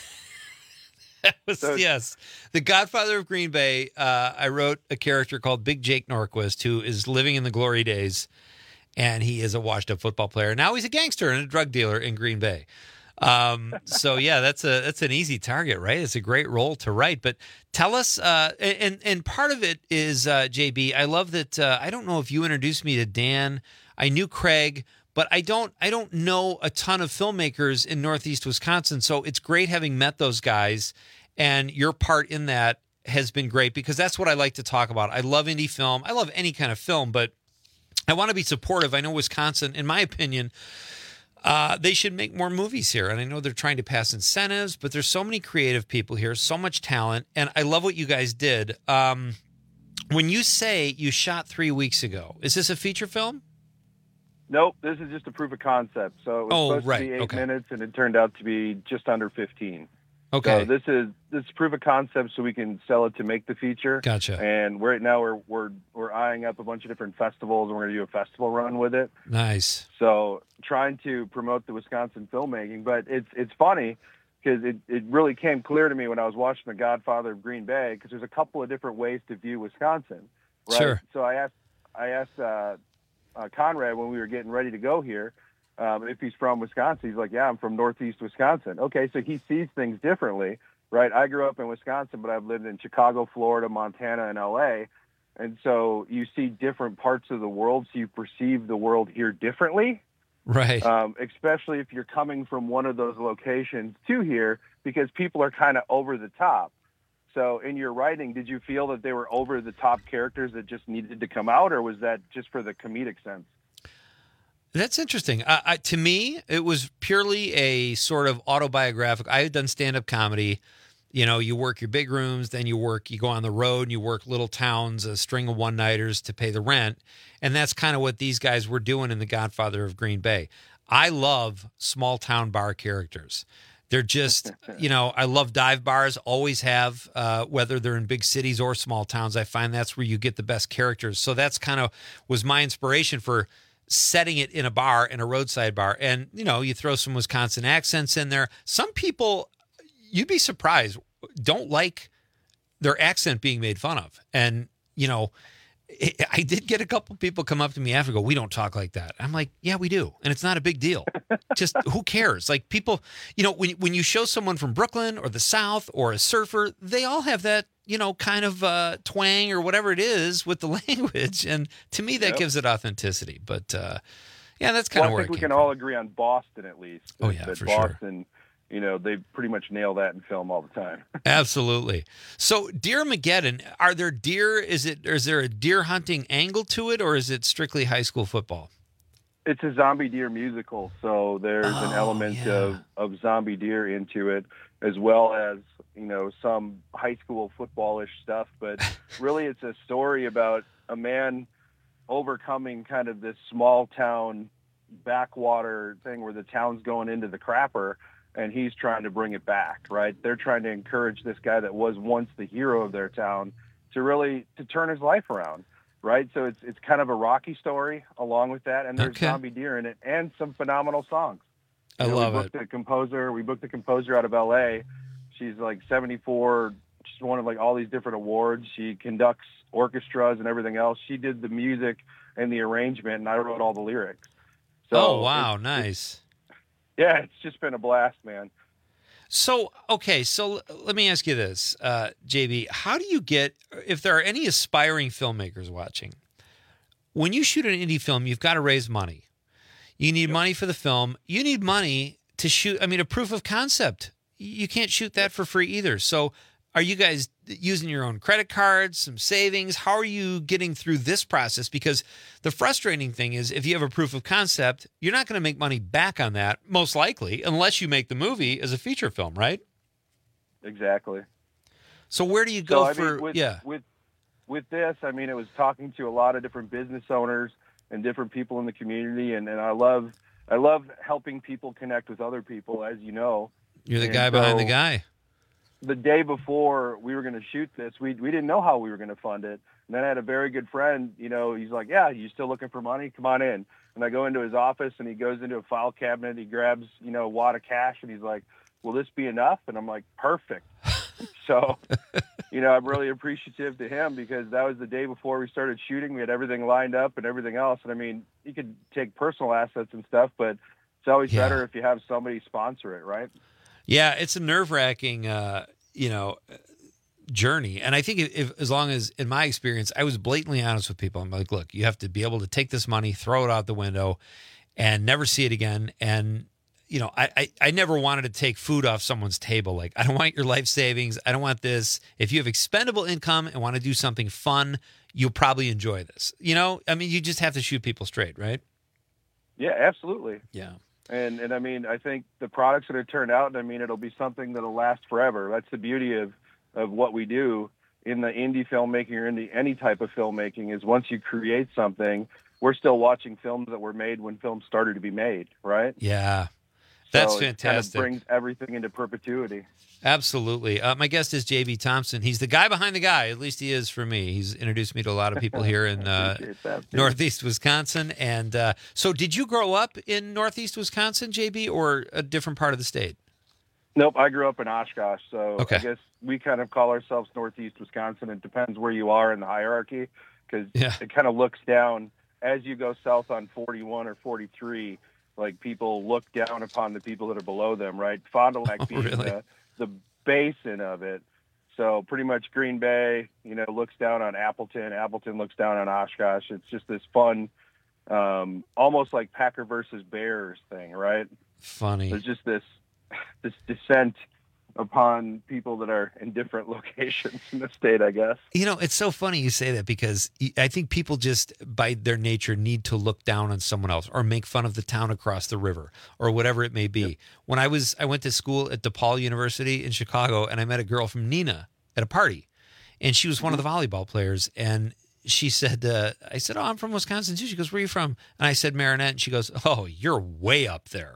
That was, so, yes. The Godfather of Green Bay, uh, I wrote a character called Big Jake Norquist, who is living in the glory days, and he is a washed-up football player. Now he's a gangster and a drug dealer in Green Bay. Um, so, yeah, that's a that's an easy target, right? It's a great role to write. But tell us, uh, and, and part of it is, uh, J B, I love that, uh, I don't know if you introduced me to Dan. I knew Craig, but I don't I don't know a ton of filmmakers in Northeast Wisconsin. So it's great having met those guys, and your part in that has been great because that's what I like to talk about. I love indie film. I love any kind of film, but I want to be supportive. I know Wisconsin, in my opinion, uh, they should make more movies here. And I know they're trying to pass incentives, but there's so many creative people here, so much talent, and I love what you guys did. Um, when you say you shot three weeks ago, is this a feature film? Nope, this is just a proof of concept. So it was Oh, supposed right, to be eight okay. minutes, and it turned out to be just under fifteen. Okay. So this is this is proof of concept, so we can sell it to make the feature. Gotcha. And right now we're we're we're eyeing up a bunch of different festivals, and we're going to do a festival run with it. Nice. So trying to promote the Wisconsin filmmaking, but it's it's funny because it, it really came clear to me when I was watching The Godfather of Green Bay, because there's a couple of different ways to view Wisconsin, right? Sure. So I asked I asked uh, uh, Conrad when we were getting ready to go here um, if he's from Wisconsin. He's like, yeah, I'm from Northeast Wisconsin. Okay, so he sees things differently, right? I grew up in Wisconsin, but I've lived in Chicago, Florida, Montana, and L A, and so you see different parts of the world, so you perceive the world here differently. Right. Um, especially if you're coming from one of those locations to here, because people are kind of over the top. So in your writing, did you feel that they were over the top characters that just needed to come out, or was that just for the comedic sense? That's interesting. Uh, I, to me, it was purely a sort of autobiographical. I had done stand-up comedy. You know, you work your big rooms, then you work, you go on the road, and you work little towns, a string of one-nighters to pay the rent. And that's kind of what these guys were doing in The Godfather of Green Bay. I love small-town bar characters. They're just, you know, I love dive bars, always have, uh, whether they're in big cities or small towns. I find that's where you get the best characters. So that's kind of was my inspiration for setting it in a bar, in a roadside bar. And, you know, you throw some Wisconsin accents in there. Some people, you'd be surprised, don't like their accent being made fun of. And, you know, it, I did get a couple people come up to me after and go, we don't talk like that. I'm like, yeah, we do. And it's not a big deal. Just who cares? Like people, you know, when, when you show someone from Brooklyn or the South or a surfer, they all have that, you know, kind of uh, twang or whatever it is with the language. And to me, that Yep. gives it authenticity. But uh, yeah, that's kind Well, of I where think it we came can all agree on Boston at least. Oh, that- yeah, that for sure. Boston, you know, they pretty much nail that in film all the time. Absolutely. So, Deer Mageddon, are there deer? Is it? Is there a deer hunting angle to it, or is it strictly high school football? It's a zombie deer musical, so there's an Oh, element yeah. of, of zombie deer into it, as well as, you know, some high school footballish stuff. But really, it's a story about a man overcoming kind of this small town backwater thing where the town's going into the crapper, and he's trying to bring it back, right? They're trying to encourage this guy that was once the hero of their town to really to turn his life around, right? So it's it's kind of a Rocky story along with that, and there's Okay. zombie deer in it and some phenomenal songs. I You know, love we it. booked a composer. We booked a composer out of L A. She's like seventy-four. She's won like all these different awards. She conducts orchestras and everything else. She did the music and the arrangement, and I wrote all the lyrics. So oh, wow. it's- Nice. Yeah, it's just been a blast, man. So, okay, so l- let me ask you this, uh, J B. How do you get, if there are any aspiring filmmakers watching, when you shoot an indie film, you've got to raise money. You need money for the film. You need money to shoot, I mean, a proof of concept. You can't shoot that for free either. So, are you guys using your own credit cards, some savings? How are you getting through this process? Because the frustrating thing is if you have a proof of concept, you're not going to make money back on that, most likely, unless you make the movie as a feature film, right? Exactly. So where do you go So, I for, mean, with, yeah. with with this, I mean, it was talking to a lot of different business owners and different people in the community, and, and I love I love helping people connect with other people, as you know. You're the And guy behind the so guy. The day before we were going to shoot this, we we didn't know how we were going to fund it. And then I had a very good friend, you know, he's like, yeah, you still looking for money? Come on in. And I go into his office, and he goes into a file cabinet. He grabs, you know, a wad of cash, and he's like, will this be enough? And I'm like, perfect. So, you know, I'm really appreciative to him because that was the day before we started shooting. We had everything lined up and everything else. And I mean, you could take personal assets and stuff, but it's always Yeah. better if you have somebody sponsor it, right? Yeah, it's a nerve-wracking, uh, you know, journey. And I think if, if, as long as, in my experience, I was blatantly honest with people. I'm like, look, you have to be able to take this money, throw it out the window, and never see it again. And, you know, I, I, I never wanted to take food off someone's table. Like, I don't want your life savings. I don't want this. If you have expendable income and want to do something fun, you'll probably enjoy this. You know, I mean, you just have to shoot people straight, right? Yeah, absolutely. Yeah. And and I mean, I think the products that are turned out, I mean, it'll be something that'll last forever. That's the beauty of, of what we do in the indie filmmaking or in the, any type of filmmaking is once you create something, we're still watching films that were made when films started to be made, right? Yeah. That's so it fantastic. Kind of brings everything into perpetuity. Absolutely. Uh, my guest is J B Thompson. He's the guy behind the guy. At least he is for me. He's introduced me to a lot of people here in uh, Northeast Wisconsin. And uh, so did you grow up in Northeast Wisconsin, J B, or a different part of the state? Nope, I grew up in Oshkosh, so Okay. I guess we kind of call ourselves Northeast Wisconsin. It depends where you are in the hierarchy, because Yeah. it kind of looks down as you go south on forty-one or forty-three. Like, people look down upon the people that are below them, right? Fond du Lac Oh, being really? the, the basin of it. So pretty much Green Bay, you know, looks down on Appleton. Appleton looks down on Oshkosh. It's just this fun, um, almost like Packer versus Bears thing, right? Funny. There's just this this descent upon people that are in different locations in the state, I guess. You know, it's so funny you say that, because I think people just, by their nature, need to look down on someone else or make fun of the town across the river or whatever it may be. Yep. When I was, I went to school at DePaul University in Chicago, and I met a girl from Neenah at a party, and she was one of the volleyball players. And she said, uh, I said, oh, I'm from Wisconsin too. She goes, where are you from? And I said, Marinette. And she goes, oh, you're way up there.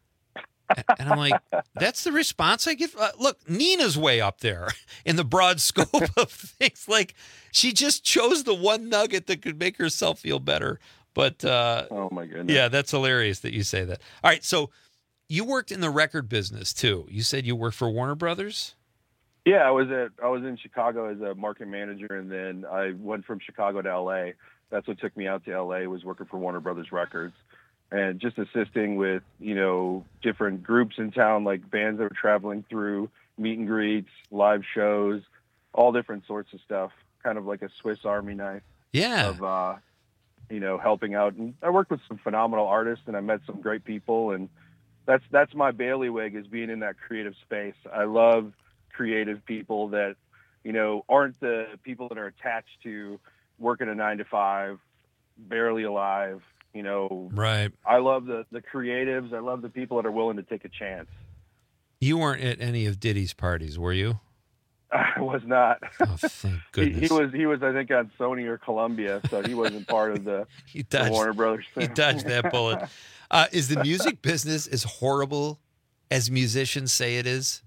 And I'm like, that's the response I give? Uh, look, Neenah's way up there in the broad scope of things. Like, she just chose the one nugget that could make herself feel better. But, uh, oh, my goodness. Yeah, that's hilarious that you say that. All right, so you worked in the record business, too. You said you worked for Warner Brothers? Yeah, I was at I was in Chicago as a market manager, and then I went from Chicago to L A. That's what took me out to L A, was working for Warner Brothers Records. And just assisting with, you know, different groups in town, like bands that were traveling through, meet and greets, live shows, all different sorts of stuff, kind of like a Swiss Army knife. Yeah. Of, uh, you know, helping out. And I worked with some phenomenal artists, and I met some great people. And that's that's my bailiwick, is being in that creative space. I love creative people that, you know, aren't the people that are attached to working a nine to five, barely alive. You know, right. I love the, the creatives. I love the people that are willing to take a chance. You weren't at any of Diddy's parties, were you? I was not. Oh, thank goodness. he, he was, he was, I think, on Sony or Columbia, so he wasn't part of the, he dodged, the Warner Brothers thing. He dodged that bullet. Uh, is the music business as horrible as musicians say it is?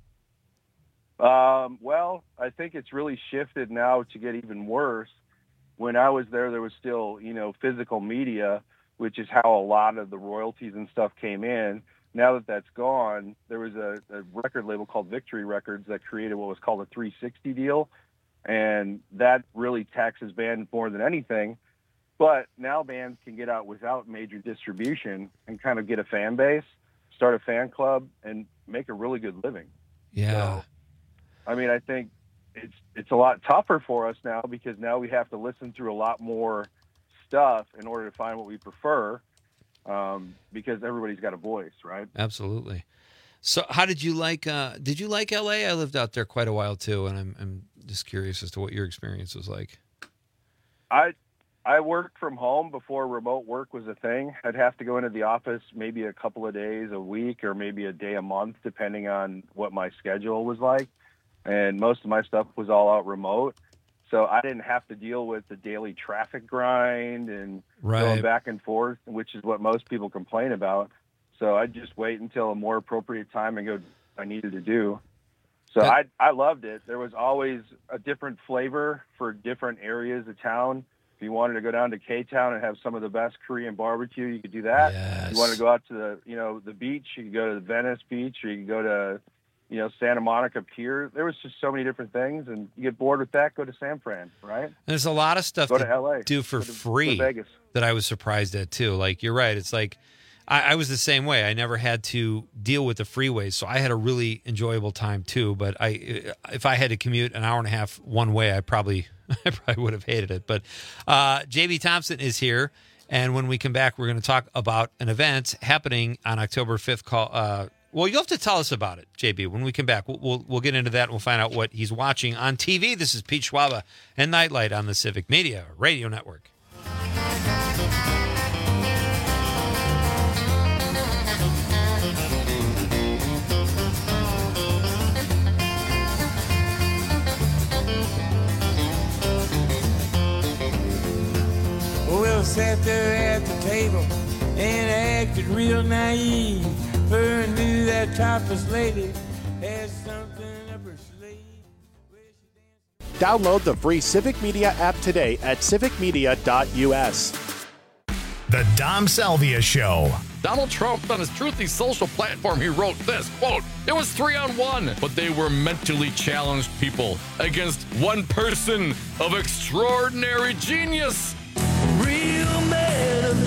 Um, well, I think it's really shifted now to get even worse. When I was there, there was still, you know, physical media, which is how a lot of the royalties and stuff came in. Now that that's gone, there was a, a record label called Victory Records that created what was called a three sixty deal, and that really taxes bands more than anything. But now bands can get out without major distribution and kind of get a fan base, start a fan club, and make a really good living. Yeah. So, I mean, I think it's it's a lot tougher for us now, because now we have to listen through a lot more stuff in order to find what we prefer, um, because everybody's got a voice, right? Absolutely. So how did you like, uh, did you like L A? I lived out there quite a while too, and I'm, I'm just curious as to what your experience was like. I I worked from home before remote work was a thing. I'd have to go into the office maybe a couple of days a week, or maybe a day a month, depending on what my schedule was like. And most of my stuff was all out remote. So I didn't have to deal with the daily traffic grind and Right. going back and forth, which is what most people complain about. So I'd just wait until a more appropriate time and go do what I needed to do. So I I loved it. There was always a different flavor for different areas of town. If you wanted to go down to K-Town and have some of the best Korean barbecue, you could do that. Yes. If you wanted to go out to the, you know, the beach, you could go to the Venice Beach, or you could go to, you know, Santa Monica Pier. There was just so many different things, and you get bored with that, go to San Fran, right? There's a lot of stuff Go to to L A. do for Go to- free go to Vegas. that I was surprised at too. Like, you're right. It's like, I, I was the same way. I never had to deal with the freeways, so I had a really enjoyable time too. But I, if I had to commute an hour and a half one way, I probably, I probably would have hated it. But uh, J B Thompson is here, and when we come back, we're going to talk about an event happening on October fifth. Call. Uh, well, you'll have to tell us about it, J B. When we come back, we'll we'll, we'll get into that, and we'll find out what he's watching on T V. This is Pete Schwaba and Nightlight on the Civic Media Radio Network. Well, sat there at the table and acted real naive. Her knew that topless lady had something up her sleeve. Download the free Civic Media app today at civic media dot u s. The Dom Salvia Show Donald Trump, on his Truthy social platform, he wrote this, quote, "It was three on one, but they were mentally challenged people against one person of extraordinary genius." Real man of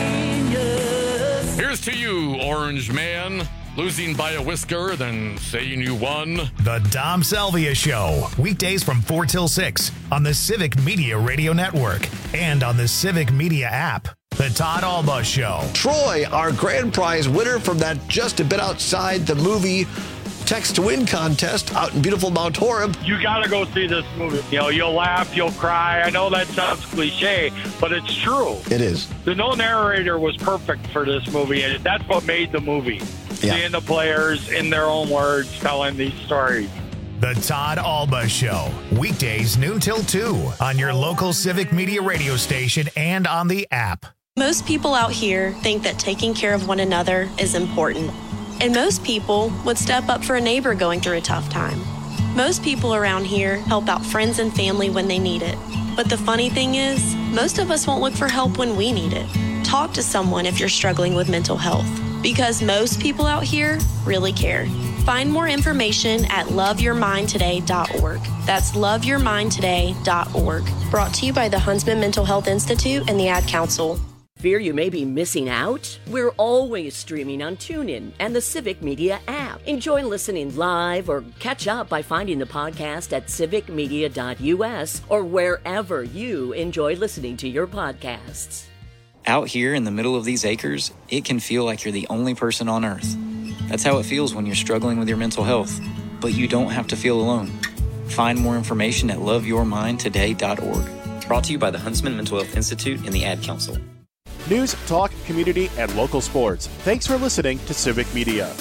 genius. Here's to you, Orange Man. Losing by a whisker, then saying you won. The Dom Salvia Show, weekdays from four till six on the Civic Media Radio Network and on the Civic Media app. The Todd Alba Show. Troy, our grand prize winner from that just a bit outside the movie Text to Win contest out in beautiful Mount Horeb. You got to go see this movie. You know, you'll laugh, you'll cry. I know that sounds cliche, but it's true. It is. The no narrator was perfect for this movie, and that's what made the movie. Yeah. Seeing the players in their own words telling these stories. The Todd Alba Show, weekdays noon till two on your local Civic Media radio station and on the app. Most people out here think that taking care of one another is important. And most people would step up for a neighbor going through a tough time. Most people around here help out friends and family when they need it. But the funny thing is, most of us won't look for help when we need it. Talk to someone if you're struggling with mental health, because most people out here really care. Find more information at love your mind today dot org. That's love your mind today dot org. Brought to you by the Huntsman Mental Health Institute and the Ad Council. Fear you may be missing out? We're always streaming on TuneIn and the Civic Media app. Enjoy listening live or catch up by finding the podcast at civic media dot u s or wherever you enjoy listening to your podcasts. Out here in the middle of these acres, it can feel like you're the only person on Earth. That's how it feels when you're struggling with your mental health. But you don't have to feel alone. Find more information at love your mind today dot org. Brought to you by the Huntsman Mental Health Institute and the Ad Council. News, talk, community, and local sports. Thanks for listening to Civic Media.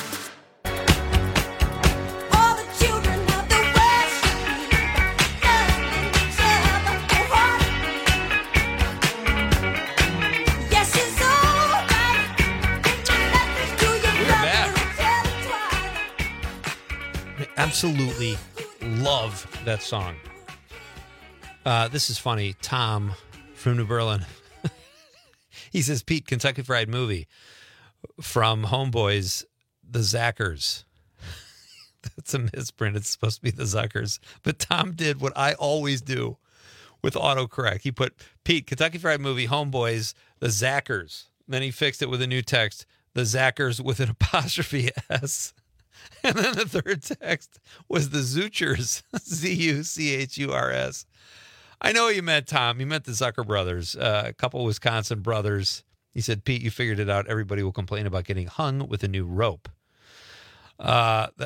Absolutely love that song. Uh, this is funny. Tom from New Berlin. He says, Pete, Kentucky Fried Movie from Homeboys, the Zackers. That's a misprint. It's supposed to be the Zuckers. But Tom did what I always do with autocorrect. He put, Pete, Kentucky Fried Movie, Homeboys, the Zackers. Then he fixed it with a new text, the Zackers with an apostrophe S. And then the third text was the Zuchers, Z U C H U R S. I know what you meant, Tom. You meant the Zucker brothers, uh, a couple of Wisconsin brothers. He said, Pete, you figured it out. Everybody will complain about getting hung with a new rope. Uh, the,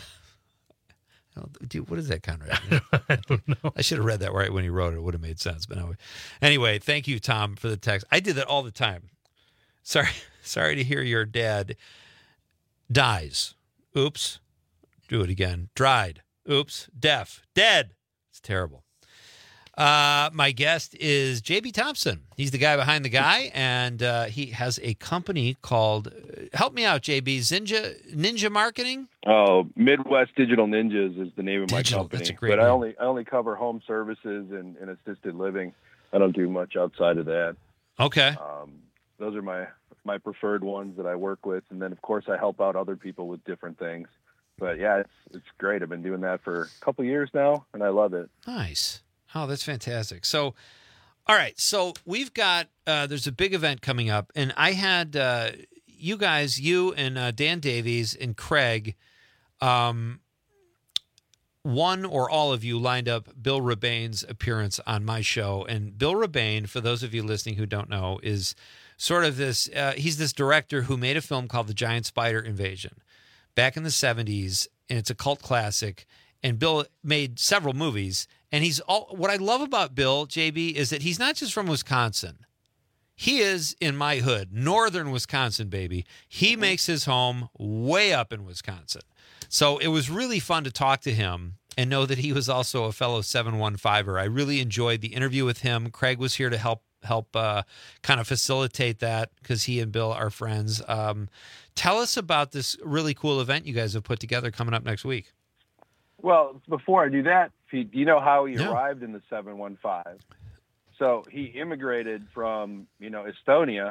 dude, what is that, Conrad? I don't know. I should have read that right when he wrote it. It would have made sense. But anyway, anyway, thank you, Tom, for the text. I did that all the time. Sorry, sorry to hear your dad dies. Oops. Do it again. Dried. Oops. Deaf. Dead. It's terrible. Uh, my guest is J B Thompson. He's the guy behind the guy, and uh, he has a company called, uh, help me out, J B, Ninja, Ninja Marketing? Oh, Midwest Digital Ninjas is the name of Digital, my company. that's a great but name. I only I only cover home services and, and assisted living. I don't do much outside of that. Okay. Um, those are my, my preferred ones that I work with. And then, of course, I help out other people with different things. But, yeah, it's it's great. I've been doing that for a couple years now, and I love it. Nice. Oh, that's fantastic. So, all right. So we've got, uh, there's a big event coming up, and I had uh, you guys, you and uh, Dan Davies and Craig, um, one or all of you lined up Bill Rebane's appearance on my show. And Bill Rebane, for those of you listening who don't know, is sort of this, uh, he's this director who made a film called The Giant Spider Invasion back in the seventies, and it's a cult classic. And Bill made several movies. And he's all, what I love about Bill, J B, is that he's not just from Wisconsin. He is in my hood, northern Wisconsin, baby. He makes his home way up in Wisconsin. So it was really fun to talk to him and know that he was also a fellow seven one five-er. I really enjoyed the interview with him. Craig was here to help help uh, kind of facilitate that because he and Bill are friends. Um, tell us about this really cool event you guys have put together coming up next week. Well, before I do that, Pete, do you know how he Yeah. arrived in the seven one five? So he immigrated from, you know, Estonia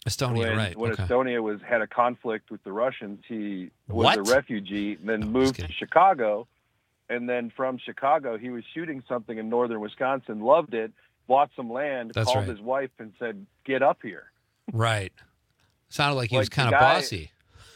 Estonia, when, right. When okay. Estonia was had a conflict with the Russians, he was What? a refugee, then No, moved just to Chicago. And then from Chicago, he was shooting something in northern Wisconsin, loved it, bought some land, That's called right. his wife and said, get up here. Right. Sounded like he Like was the kind of guy- bossy.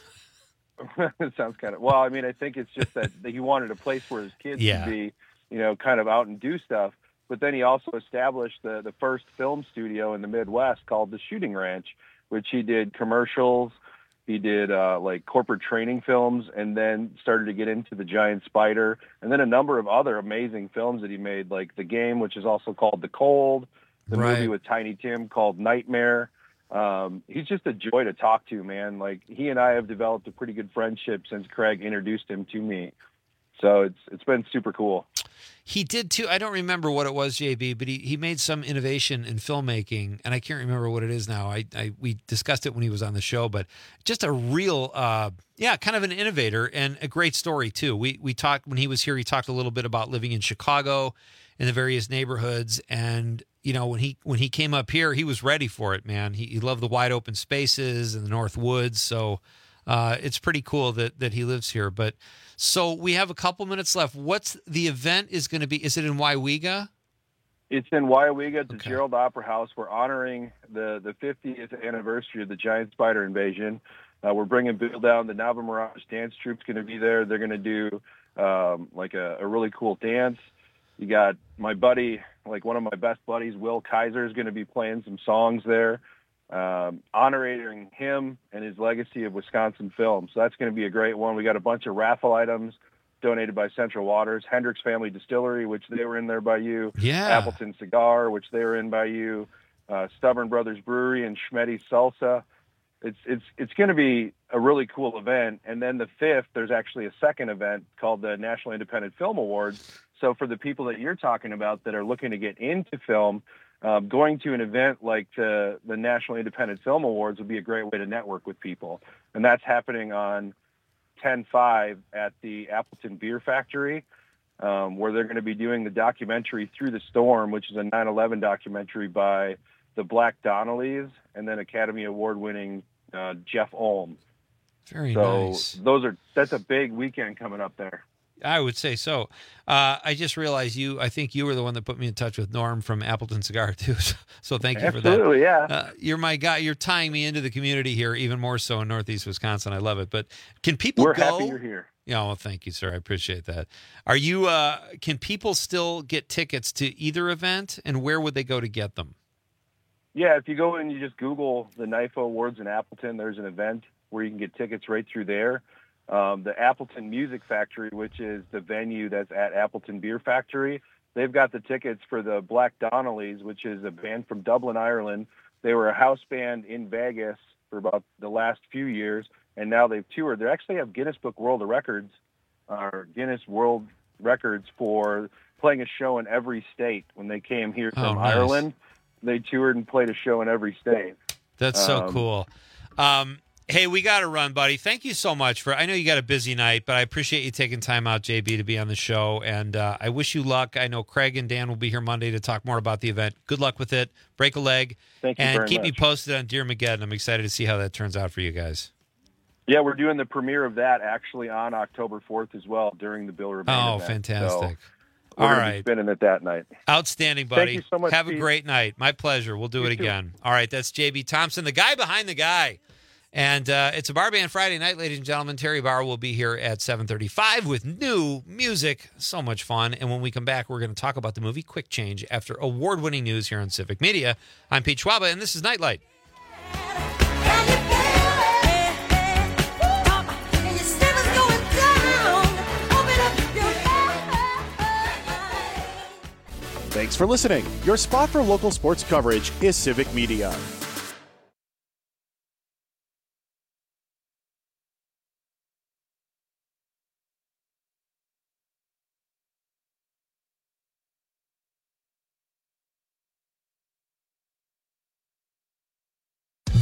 It sounds kind of, well, I mean, I think it's just that he wanted a place where his kids Yeah. could be, you know, kind of out and do stuff. But then he also established the, the first film studio in the Midwest called the Shooting Ranch, which he did commercials. He did uh, like corporate training films, and then started to get into The Giant Spider, and then a number of other amazing films that he made, like The Game, which is also called The Cold, the Right. movie with Tiny Tim called Nightmare. Um, he's just a joy to talk to, man. Like, he and I have developed a pretty good friendship since Craig introduced him to me. So it's it's been super cool. He did too. I don't remember what it was, J B, but he, he made some innovation in filmmaking, and I can't remember what it is now. I, I we discussed it when he was on the show, but just a real, uh, yeah, kind of an innovator and a great story too. We we talked when he was here. He talked a little bit about living in Chicago, in the various neighborhoods, and you know when he when he came up here, he was ready for it, man. He, he loved the wide open spaces and the North Woods, so uh, it's pretty cool that that he lives here, but. So we have a couple minutes left. What's the event is going to be? Is it in Waiwega? It's in Waiwega at the okay. Gerald Opera House. We're honoring the, the fiftieth anniversary of the Giant Spider invasion. Uh, we're bringing Bill down. The Nava Mirage Dance Troupe's going to be there. They're going to do um, like a, a really cool dance. You got my buddy, like one of my best buddies, Will Kaiser, is going to be playing some songs there. Um, honoring him and his legacy of Wisconsin film. So that's going to be a great one. We got a bunch of raffle items donated by Central Waters, Hendricks Family Distillery, which they were in there by you, yeah. Appleton Cigar, which they were in by you, uh, Stubborn Brothers Brewery, and Schmetty's Salsa. It's it's it's going to be a really cool event. And then the fifth, there's actually a second event called the National Independent Film Awards. So for the people that you're talking about that are looking to get into film, Um, going to an event like the, the National Independent Film Awards would be a great way to network with people. And that's happening on ten five at the Appleton Beer Factory, um, where they're going to be doing the documentary Through the Storm, which is a nine eleven documentary by the Black Donnellys and then Academy Award-winning uh, Jeff Olm. Very so nice. Those are that's a big weekend coming up there. I would say so. Uh, I just realized you, I think you were the one that put me in touch with Norm from Appleton Cigar too. So, so thank you Absolutely, for that. yeah. Uh, you're my guy. You're tying me into the community here, even more so in Northeast Wisconsin. I love it. But can people We're go? happy you're here. Yeah, well, thank you, sir. I appreciate that. Are you, uh, can people still get tickets to either event, and where would they go to get them? Yeah, if you go and you just Google the N I F A Awards in Appleton, there's an event where you can get tickets right through there. Um, the Appleton Music Factory, which is the venue that's at Appleton Beer Factory, they've got the tickets for the Black Donnellys, which is a band from Dublin, Ireland. They were a house band in Vegas for about the last few years, and now they've toured. They actually have Guinness Book World of Records, or Guinness World Records for playing a show in every state. When they came here from Oh, nice. Ireland, they toured and played a show in every state. That's so Um, cool. Um, hey, we got to run, buddy. Thank you so much for. I know you got a busy night, but I appreciate you taking time out, J B, to be on the show. And uh, I wish you luck. I know Craig and Dan will be here Monday to talk more about the event. Good luck with it. Break a leg. Thank you and very keep me much. posted on Dear Mageddon. I'm excited to see how that turns out for you guys. Yeah, we're doing the premiere of that actually on October fourth as well during the Bill Rebane Oh, event. fantastic. So we're All gonna be right. spinning it that night. Outstanding, buddy. Thank you so much, Have a Pete. great night. My pleasure. We'll do it You too. again. All right, that's J B Thompson, the guy behind the guy. And uh, it's a Bar Band Friday night, ladies and gentlemen. Terry Bauer will be here at seven thirty-five with new music. So much fun. And when we come back, we're going to talk about the movie Quick Change after award-winning news here on Civic Media. I'm Pete Schwaba, and this is Nightlight. Thanks for listening. Your spot for local sports coverage is Civic Media.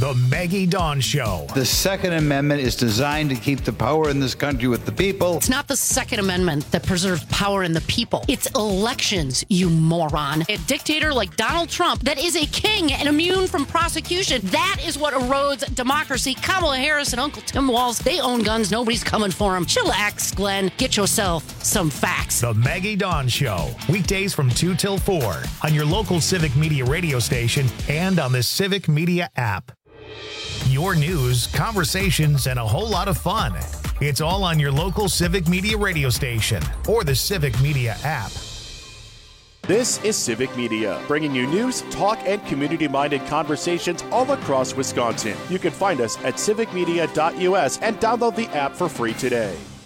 The Maggie Dawn Show. The Second Amendment is designed to keep the power in this country with the people. It's not the Second Amendment that preserves power in the people. It's elections, you moron. A dictator like Donald Trump that is a king and immune from prosecution. That is what erodes democracy. Kamala Harris and Uncle Tim Walz, they own guns. Nobody's coming for them. Chillax, Glenn. Get yourself some facts. The Maggie Dawn Show. Weekdays from two till four on your local Civic Media radio station and on the Civic Media app. Your news, conversations, and a whole lot of fun. It's all on your local Civic Media radio station or the Civic Media app. This is Civic Media, bringing you news, talk, and community-minded conversations all across Wisconsin. You can find us at civic media dot U S and download the app for free today.